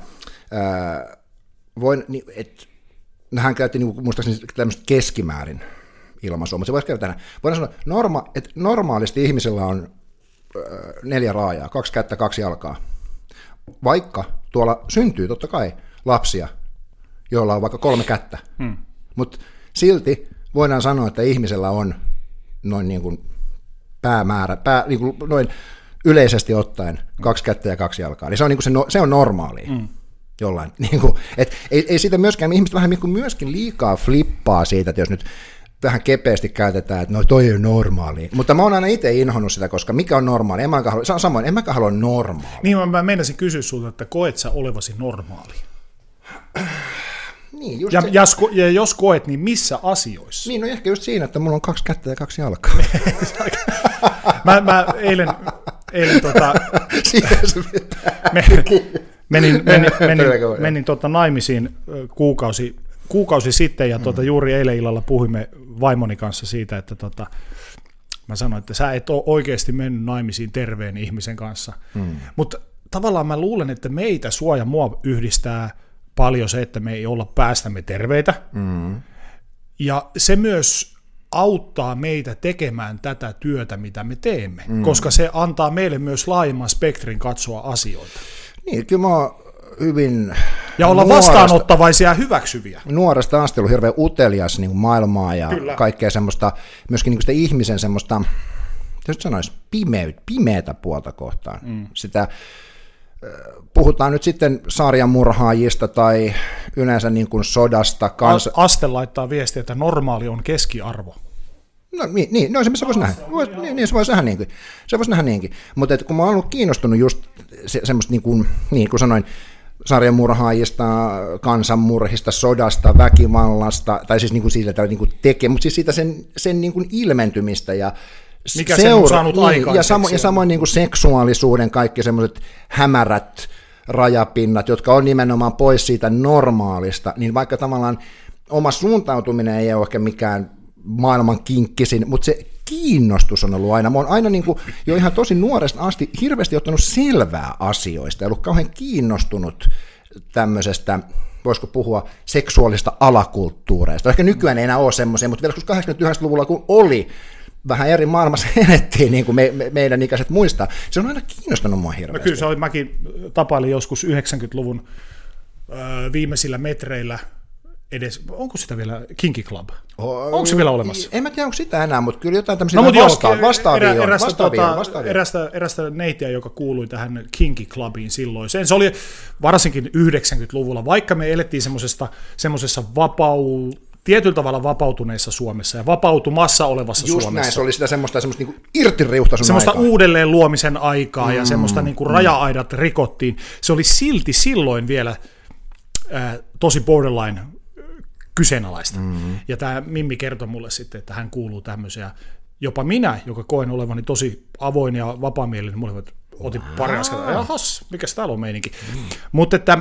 hän käytti muistaakseni tämmöistä keskimäärin ilmaisua, mutta se voisi käyttää. Voidaan sanoa, että normaalisti ihmisellä on 4 raajaa, 2 kättä, 2 jalkaa. Vaikka tuolla syntyy totta kai lapsia, joilla on vaikka 3 kättä. Mutta silti voidaan sanoa, että ihmisellä on noin niin kuin niin kuin noin yleisesti ottaen 2 kättä ja 2 jalkaa. Eli se on, niin kuin se on normaalia. Jollain. Niin kuin, et ei siitä myöskään, ihmiset vähän myöskin liikaa flippaa siitä, että jos nyt vähän kepeästi käytetään, että no toi on normaali. Mutta mä oon aina itse inhonnut sitä, koska mikä on normaali? En mäkään halua normaali. Niin mä meinasin kysyä sulta, että koet sä olevasi normaali? Niin, just ja jos koet, niin missä asioissa? Niin, no ehkä just siinä, että mulla on 2 kättä ja 2 jalkaa. mä eilen menin naimisiin kuukausi sitten, ja juuri eilen illalla puhuimme vaimoni kanssa siitä, että mä sanoin, että sä et ole oikeasti mennyt naimisiin terveen ihmisen kanssa. Mutta tavallaan mä luulen, että meitä mua yhdistää paljon se, että me ei olla päästämme terveitä. Ja se myös auttaa meitä tekemään tätä työtä, mitä me teemme, koska se antaa meille myös laajemman spektrin katsoa asioita. Niin, kyllä mä oon hyvin... Ja olla vastaanottavaisia ja hyväksyviä. Nuoresta asti ollut hirveän utelias niin kuin maailmaa ja kyllä. Kaikkea semmoista, myöskin niin kuin sitä ihmisen semmoista, jos sanoisi, pimeätä puolta kohtaan. Sitä, puhutaan nyt sitten sarjamurhaajista tai yleensä niin kuin sodasta. Aste laittaa viestiä, että normaali on keskiarvo. No niin, no se voisi nähdä. Se voisi nähdä niinkin. Se voisi nähdä niinkin. Mutta kun mä oon ollut kiinnostunut just semmoista, niin kuin sanoin, sarjamurhaajista, kansanmurhista, sodasta, väkivallasta, tai siis niin kuin siitä niin kuin mutta siis siitä sen niin kuin ilmentymistä ja mikä sen on saanut aikaiseksi. Ja samoin niin kuin seksuaalisuuden kaikki semmoiset hämärät rajapinnat, jotka on nimenomaan pois siitä normaalista, niin vaikka tavallaan oma suuntautuminen ei ole ehkä mikään maailman kinkkisin, mutta se kiinnostus on ollut aina. Mä oon aina niin kuin, jo ihan tosi nuoresta asti hirveästi ottanut selvää asioista ja ollut kauhean kiinnostunut tämmöisestä, voisiko puhua seksuaalista alakulttuureista. Ehkä nykyään ei enää ole semmoisia, mutta vielä 89-luvulla kun oli, vähän eri maailmassa elettiin, niin kuin meidän ikäiset muistaa, se on aina kiinnostanut mua hirveästi. No kyllä se oli, mäkin tapailin joskus 90-luvun viimeisillä metreillä edes, onko sitä vielä Kinky Club? Onko se vielä olemassa? En mä tiedä, onko sitä enää, mutta kyllä jotain tämmöisiä vastaavia. Erästä neitiä, joka kuului tähän Kinky Clubiin silloin. Se oli varsinkin 90-luvulla, vaikka me elettiin semmoisessa tietyllä tavalla vapautuneessa Suomessa ja vapautumassa olevassa just Suomessa. Näin, se oli sitä semmoista niin irtiriuhta semmoista uudelleen luomisen aikaa ja semmoista niin kuin raja-aidat rikottiin. Se oli silti silloin vielä tosi borderline kyseenalaista. Ja tämä Mimmi kertoi mulle sitten, että hän kuuluu tämmöisiä, jopa minä, joka koen olevani tosi avoin ja vapaamielinen, mulle otin pari askelta, jahas, mikäs täällä on meininki. Mutta että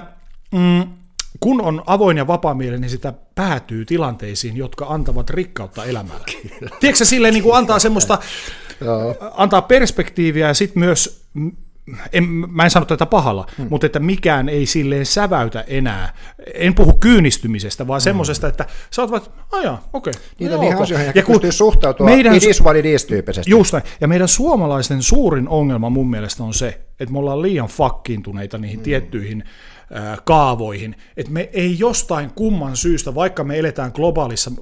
kun on avoin ja vapaamielinen, niin sitä päätyy tilanteisiin, jotka antavat rikkautta elämälle. Tiedätkö silleen niin kuin antaa semmoista, antaa perspektiiviä ja sitten myös, mä en sano tätä pahalla, mutta että mikään ei silleen säväytä enää. En puhu kyynistymisestä, vaan semmoisesta, että sä oot vaan, okei. Niitä on ihan asioihin, ja pystyy suhtautua it is what it is -tyyppisesti. Just näin. Ja meidän suomalaisten suurin ongelma mun mielestä on se, että me ollaan liian fakkiintuneita niihin tiettyihin kaavoihin, että me ei jostain kumman syystä, vaikka me eletään globaalissa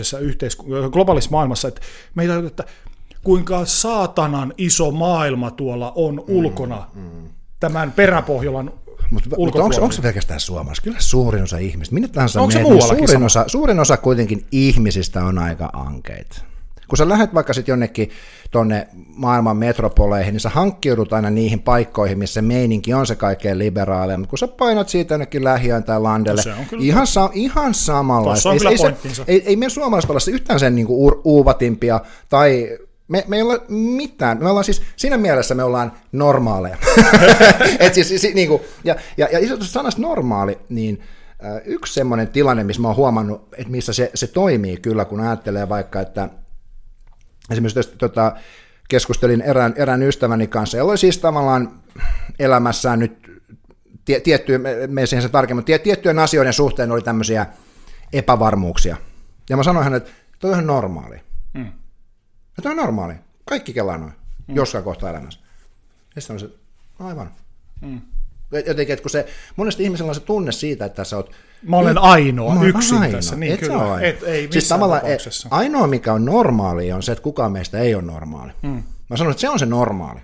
maailmassa, että meitä että kuinka saatanan iso maailma tuolla on ulkona tämän Peräpohjolan mutta onko se pelkästään suomalaiset? Kyllä suurin osa ihmisistä, minne tahansa onko se suurin osa kuitenkin ihmisistä on aika ankeita. Kun sä lähdet vaikka sitten jonnekin tuonne maailman metropoleihin, niin sä hankkiudut aina niihin paikkoihin, missä meininki on se kaikkein liberaalia, mutta kun sä painat siitä jonnekin lähiöön tai landelle, ihan samanlaista. Ei meidän suomalaiset olla yhtään sen niinku uuvatimpia tai me ei olla mitään. Me ollaan siis, siinä mielessä me ollaan normaaleja. Et siis, niinku, ja isotusta sanasta normaali, niin yksi semmoinen tilanne, missä mä oon huomannut, että missä se toimii kyllä, kun ajattelee vaikka, että esimerkiksi keskustelin erään ystäväni kanssa, jolla oli siis tavallaan elämässään nyt tiettyjen asioiden suhteen oli tämmöisiä epävarmuuksia. Ja mä sanoin hänelle, että toi on normaali. Ja toi on normaali. Kaikki kelaa noin, jossain kohtaa elämässä. Ja sitten sanoin, että aivan. Jotenkin, että kun se, monesti ihmisellä on se tunne siitä, että sä oot... Mä olen ainoa, yksin tässä. Niin, et kyllä. Ei siis tavallaan ainoa, mikä on normaali, on se, että kukaan meistä ei ole normaali. Mä sanon, että se on se normaali.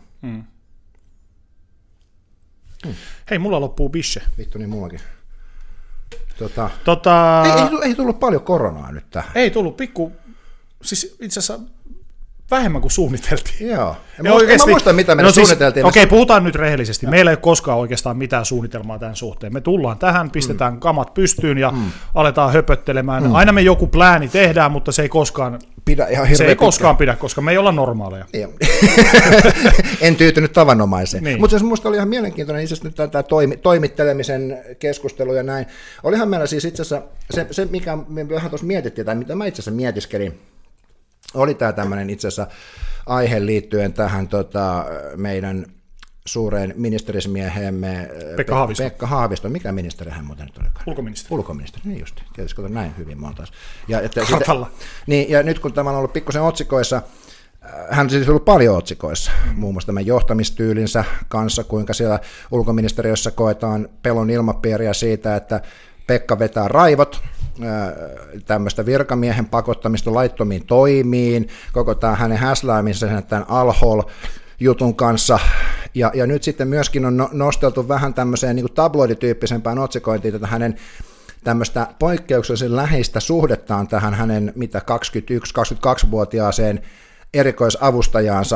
Hei, mulla loppuu bishe. Vittu, niin mullakin. Ei tullut paljon koronaa nyt tähän. Ei tullut, siis itse asiassa vähemmän kuin suunniteltiin. Joo. En mä muista, mitä me suunniteltiin. Okei, puhutaan nyt rehellisesti. Meillä ei ole koskaan oikeastaan mitään suunnitelmaa tämän suhteen. Me tullaan tähän, pistetään kamat pystyyn ja aletaan höpöttelemään. Aina me joku plääni tehdään, mutta se ei koskaan pidä, koska me ei olla normaaleja. En tyytynyt tavanomaiseen. Niin. Mutta se minusta oli ihan mielenkiintoinen itse asiassa nyt tämä toimittelemisen keskustelu ja näin. Olihan meillä siis itse asiassa se mikä me vähän tuossa mietittiin, tai mitä mä itse asiassa mietiskelin, oli tämä tämmöinen itse asiassa aihe liittyen tähän meidän suureen ministerismieheemme Pekka Haavisto. Mikä ministeri hän muuten nyt olikaan? Ulkoministeri, niin just. Tietysti kun näin hyvin mä oon taas. Ja nyt kun tämä on ollut pikkusen otsikoissa, hän on siis ollut paljon otsikoissa, muun muassa tämän johtamistyylinsä kanssa, kuinka siellä ulkoministeriössä koetaan pelon ilmapiiriä siitä, että Pekka vetää raivot, tämmöistä virkamiehen pakottamista laittomiin toimiin, koko tämä hänen häsläämisensä tämän Al-Hol-jutun kanssa, ja nyt sitten myöskin on nosteltu vähän tämmöiseen niin kuin tabloidityyppisempään otsikointiin tätä hänen tämmöistä poikkeuksellisen läheistä suhdettaan tähän hänen 21-22-vuotiaaseen erikoisavustajaansa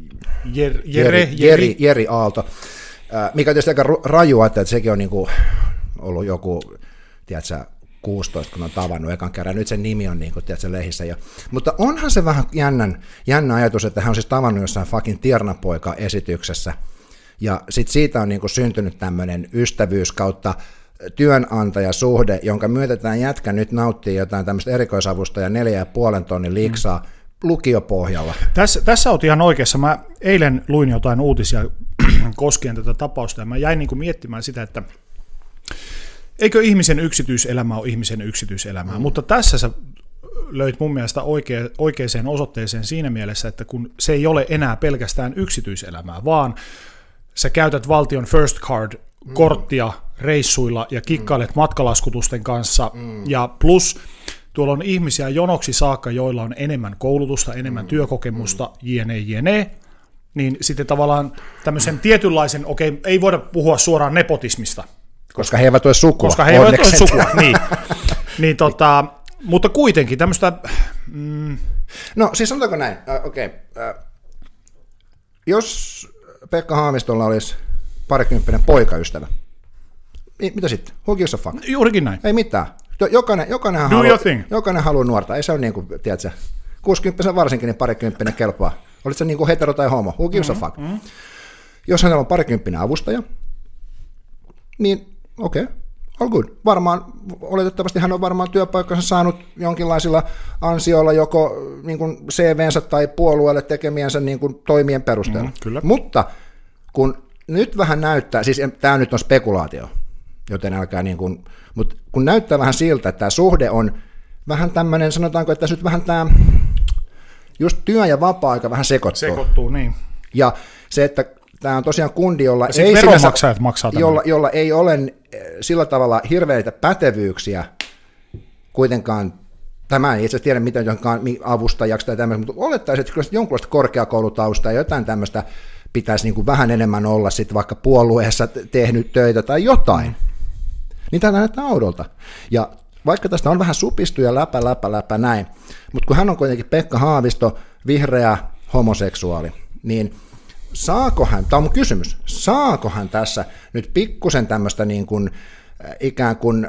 Jeri Aalto, mikä on tietysti aika rajua, että sekin on niin kuin ollut joku, tiedätkö, 16, kun on tavannut ekan kerran, nyt sen nimi on niin kuin, tiedätkö, lehissä. Mutta onhan se vähän jännä ajatus, että hän on siis tavannut jossain fucking Tiernapoika-esityksessä, ja sitten siitä on niin kuin syntynyt tämmöinen ystävyys kautta työnantajasuhde, jonka myötetään jätkä nyt nauttii jotain tämmöistä erikoisavusta ja 4,5 tonnin liksaa lukiopohjalla. Tässä olet ihan oikeassa. Mä eilen luin jotain uutisia koskien tätä tapausta, ja mä jäin niin kuin miettimään sitä, että eikö ihmisen yksityiselämä ole ihmisen yksityiselämää, mutta tässä sä löit mun mielestä oikeaan osoitteeseen siinä mielessä, että kun se ei ole enää pelkästään yksityiselämää, vaan sä käytät valtion First Card-korttia reissuilla ja kikkailet matkalaskutusten kanssa, ja plus tuolla on ihmisiä jonoksi saakka, joilla on enemmän koulutusta, enemmän työkokemusta, jne, niin sitten tavallaan tämmöisen tietynlaisen, ei voida puhua suoraan nepotismista, koska he eivät ole sukua. Niin, mutta kuitenkin tämmöistä... No siis sanotaanko näin, jos Pekka Haavistolla olisi parikymppinen poikaystävä, mitä sitten? Who gives a fuck? Juurikin näin. Ei mitään. Jokainen haluaa nuorta. Ei se ole niin kuin, tiedätkö, 60 varsinkin, niin parikymppinen kelpaa. Olit se niin kuin hetero tai homo? Who gives a fuck? Jos hänellä on parikymppinen avustaja, niin all good. Varmaan, oletettavasti hän on varmaan työpaikkansa saanut jonkinlaisilla ansioilla joko niin kuin CV:nsä tai puolueelle tekemiensä niin kuin toimien perusteella. Kyllä. Mutta kun nyt vähän näyttää, siis tämä nyt on spekulaatio, joten älkää niin kuin, mutta kun näyttää vähän siltä, että tämä suhde on vähän tämmöinen, sanotaanko, että nyt vähän tämä just työ- ja vapaa-aika vähän sekoittuu. Niin. Ja se, että tämä on tosiaan kundi, jolla ei ole sillä tavalla hirveitä pätevyyksiä kuitenkaan, tämä ei itse asiassa tiedä mitään avustajaksi tai tämmöistä, mutta olettaisiin, että kyllä jonkunlaista korkeakoulutausta ja jotain tämmöistä pitäisi niin kuin vähän enemmän olla sitten vaikka puolueessa tehnyt töitä tai jotain. Niin tämä näyttää oudolta. Ja vaikka tästä on vähän supistu ja läpä näin, mutta kun hän on kuitenkin Pekka Haavisto, vihreä homoseksuaali, niin saako hän, tämä on mun kysymys, saako hän tässä nyt pikkusen tämmöistä niin kuin, ikään kuin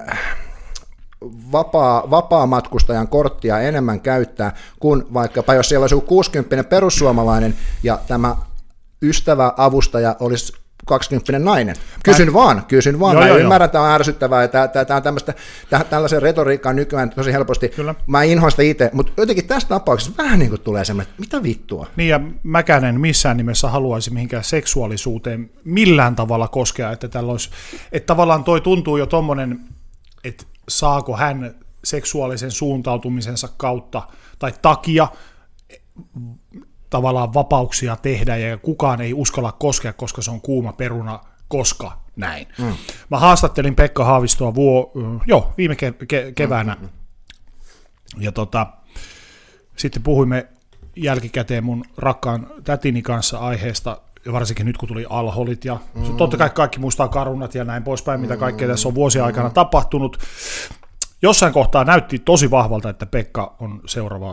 vapaa-matkustajan korttia enemmän käyttää, kuin vaikkapa jos siellä olisi 60 perussuomalainen ja tämä ystävä, avustaja olisi 20 nainen. Kysyn vaan. Mä ymmärrän, että tämä on ärsyttävää, ja tämä on tällaisen retoriikkaan nykyään tosi helposti. Kyllä. Mä inhoan sitä itse, mutta jotenkin tässä tapauksessa vähän niin kuin tulee semmoinen, että mitä vittua? Niin, ja mäkään en missään nimessä haluaisi mihinkään seksuaalisuuteen millään tavalla koskea, että tavallaan toi tuntuu jo tommonen, että saako hän seksuaalisen suuntautumisensa kautta tai takia tavallaan vapauksia tehdä, ja kukaan ei uskalla koskea, koska se on kuuma peruna, koska näin. Mä haastattelin Pekka Haavistoa viime keväänä, ja sitten puhuimme jälkikäteen mun rakkaan tätini kanssa aiheesta, ja varsinkin nyt kun tuli Al-Holit, ja totta kai kaikki muistaa Carunat ja näin poispäin, mitä kaikkea tässä on vuosien aikana tapahtunut. Jossain kohtaa näytti tosi vahvalta, että Pekka on seuraava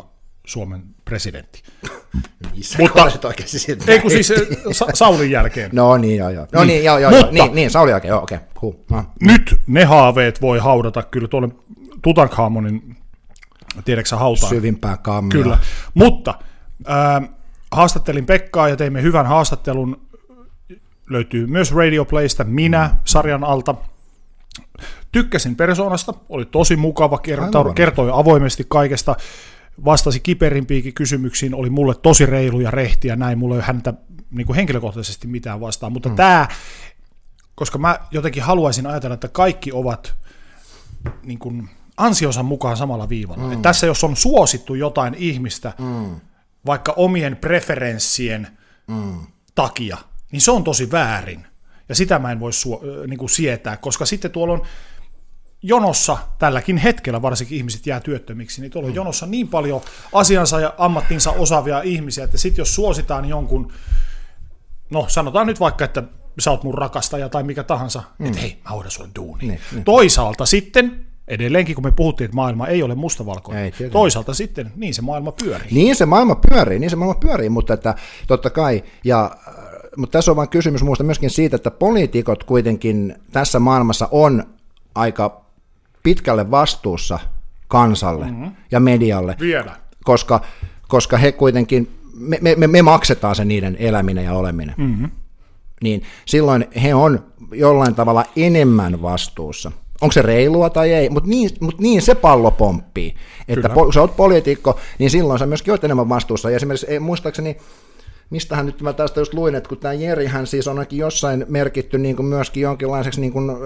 Suomen presidentti. Missä oikeasti siitä? Ei kun siis Saulin jälkeen. No niin, joo. No niin, Saulin jälkeen, joo, okei. Cool. No. Nyt ne haaveet voi haudata kyllä tuolle Tutankhamonin, tiedätkö sä, hautaan? Syvimpää kammia. Kyllä, mutta haastattelin Pekkaa ja teimme hyvän haastattelun. Löytyy myös Radio Playsta, sarjan alta. Tykkäsin persoonasta, oli tosi mukava, kertoi avoimesti kaikesta, vastasi kiperimpiinkin kysymyksiin, oli mulle tosi reilu ja rehti ja näin, mulla ei ole häntä niin kuin henkilökohtaisesti mitään vastaan, mutta tämä, koska mä jotenkin haluaisin ajatella, että kaikki ovat niin kuin ansionsa mukaan samalla viivalla. Että tässä jos on suosittu jotain ihmistä, vaikka omien preferenssien takia, niin se on tosi väärin. Ja sitä mä en voi niin kuin sietää, koska sitten tuolla on jonossa, tälläkin hetkellä varsinkin ihmiset jää työttömiksi, niin tuolla on jonossa niin paljon asiansa ja ammattinsa osaavia ihmisiä, että sitten jos suositaan jonkun, no sanotaan nyt vaikka, että sä oot mun rakastaja tai mikä tahansa, että hei, mä hoidan sulle duunia. Toisaalta sitten, edelleenkin kun me puhuttiin, että maailma ei ole mustavalkoinen, toisaalta sitten niin se maailma pyörii. Niin se maailma pyörii, mutta että totta kai, mutta tässä on vain kysymys muusta myöskin siitä, että poliitikot kuitenkin tässä maailmassa on aika pitkälle vastuussa kansalle ja medialle, vielä. Koska he kuitenkin, me maksetaan se niiden eläminen ja oleminen, niin silloin he on jollain tavalla enemmän vastuussa. Onko se reilua tai ei, mutta niin se pallo pomppii, että kun sä oot poliitikko, niin silloin sä myöskin oot enemmän vastuussa. Ja esimerkiksi muistaakseni, mistähän nyt mä tästä just luin, että kun tämä Jerihän siis on ainakin jossain merkitty niin kuin myöskin jonkinlaiseksi niin kuin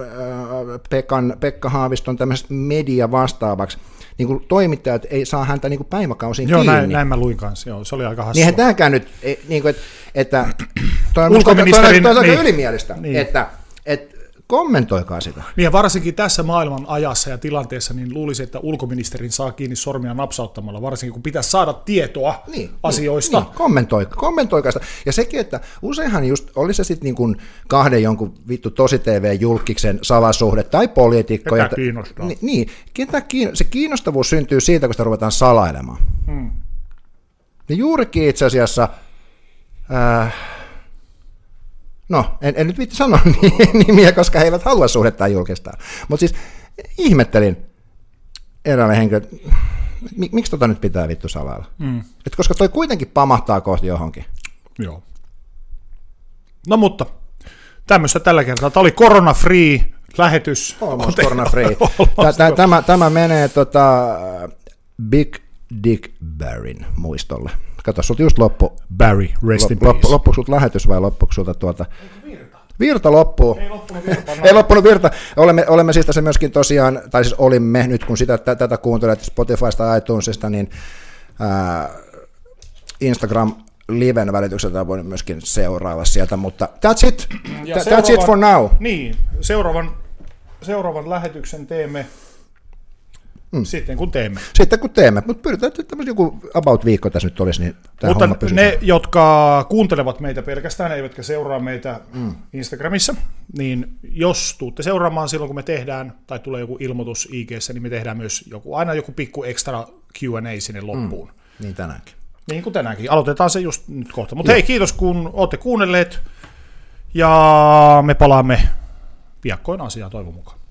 Pekka Haaviston tämmöisestä media vastaavaksi, niin kuin toimittajat ei saa häntä niin kuin päiväkausiin kiinni. Joo, näin mä luin kanssa, joo, se oli aika hassua. Niinhän tämäkään nyt, niin kuin, että toi on aika ylimielistä, niin. Että kommentoikaa sitä. Niin ja varsinkin tässä maailman ajassa ja tilanteessa, niin luulisin, että ulkoministerin saa kiinni sormia napsauttamalla, varsinkin kun pitäisi saada tietoa asioista. Niin, kommentoikaa sitä. Ja sekin, että useinhan just, oli se sitten niin kuin kahden jonkun vittu tosi TV-julkiksen salasuhde tai poliitikko. Ketä kiinnostaa. Niin, se kiinnostavuus syntyy siitä, kun sitä ruvetaan salailemaan. Ja juurikin itse asiassa... No, en nyt viitti sanoa nimiä, koska he eivät halua suhdettaa julkistaa. Mutta siis ihmettelin eräälle henkilölle, miksi tota nyt pitää vittu salailla? Et koska toi kuitenkin pamahtaa kohti johonkin. Joo. No mutta, tämmöistä tällä kertaa. Tämä oli korona-free lähetys. Almost korona-free. Tämä menee Big Dick Barryn muistolle. Kato, sulta just loppu. Barry, rest in peace. Loppuiko sulta lähetys vai loppuiko sulta Virta loppuu. Ei loppunut virta. Olemme siis tässä myöskin tosiaan, tai siis olimme nyt kun tätä kuuntelet Spotifysta ja iTunesista, niin Instagram liven välitykseltä voi myöskin seurailla sieltä, mutta that's it. That's it for now. Niin, seuraavan lähetyksen teemme sitten kun teemme. Mutta pyritään, että joku about viikko tässä nyt olisi, niin tämä mutta homma pysyy. Ne, jotka kuuntelevat meitä pelkästään, eivätkä seuraa meitä Instagramissa, niin jos tuutte seuraamaan silloin, kun me tehdään, tai tulee joku ilmoitus IG:ssä, niin me tehdään myös aina joku pikku extra Q&A sinne loppuun. Niin tänäänkin. Niin kuin tänäänkin. Aloitetaan se just nyt kohta. Mutta hei, kiitos kun olette kuunnelleet, ja me palaamme piakkoin asiaa toivon mukaan.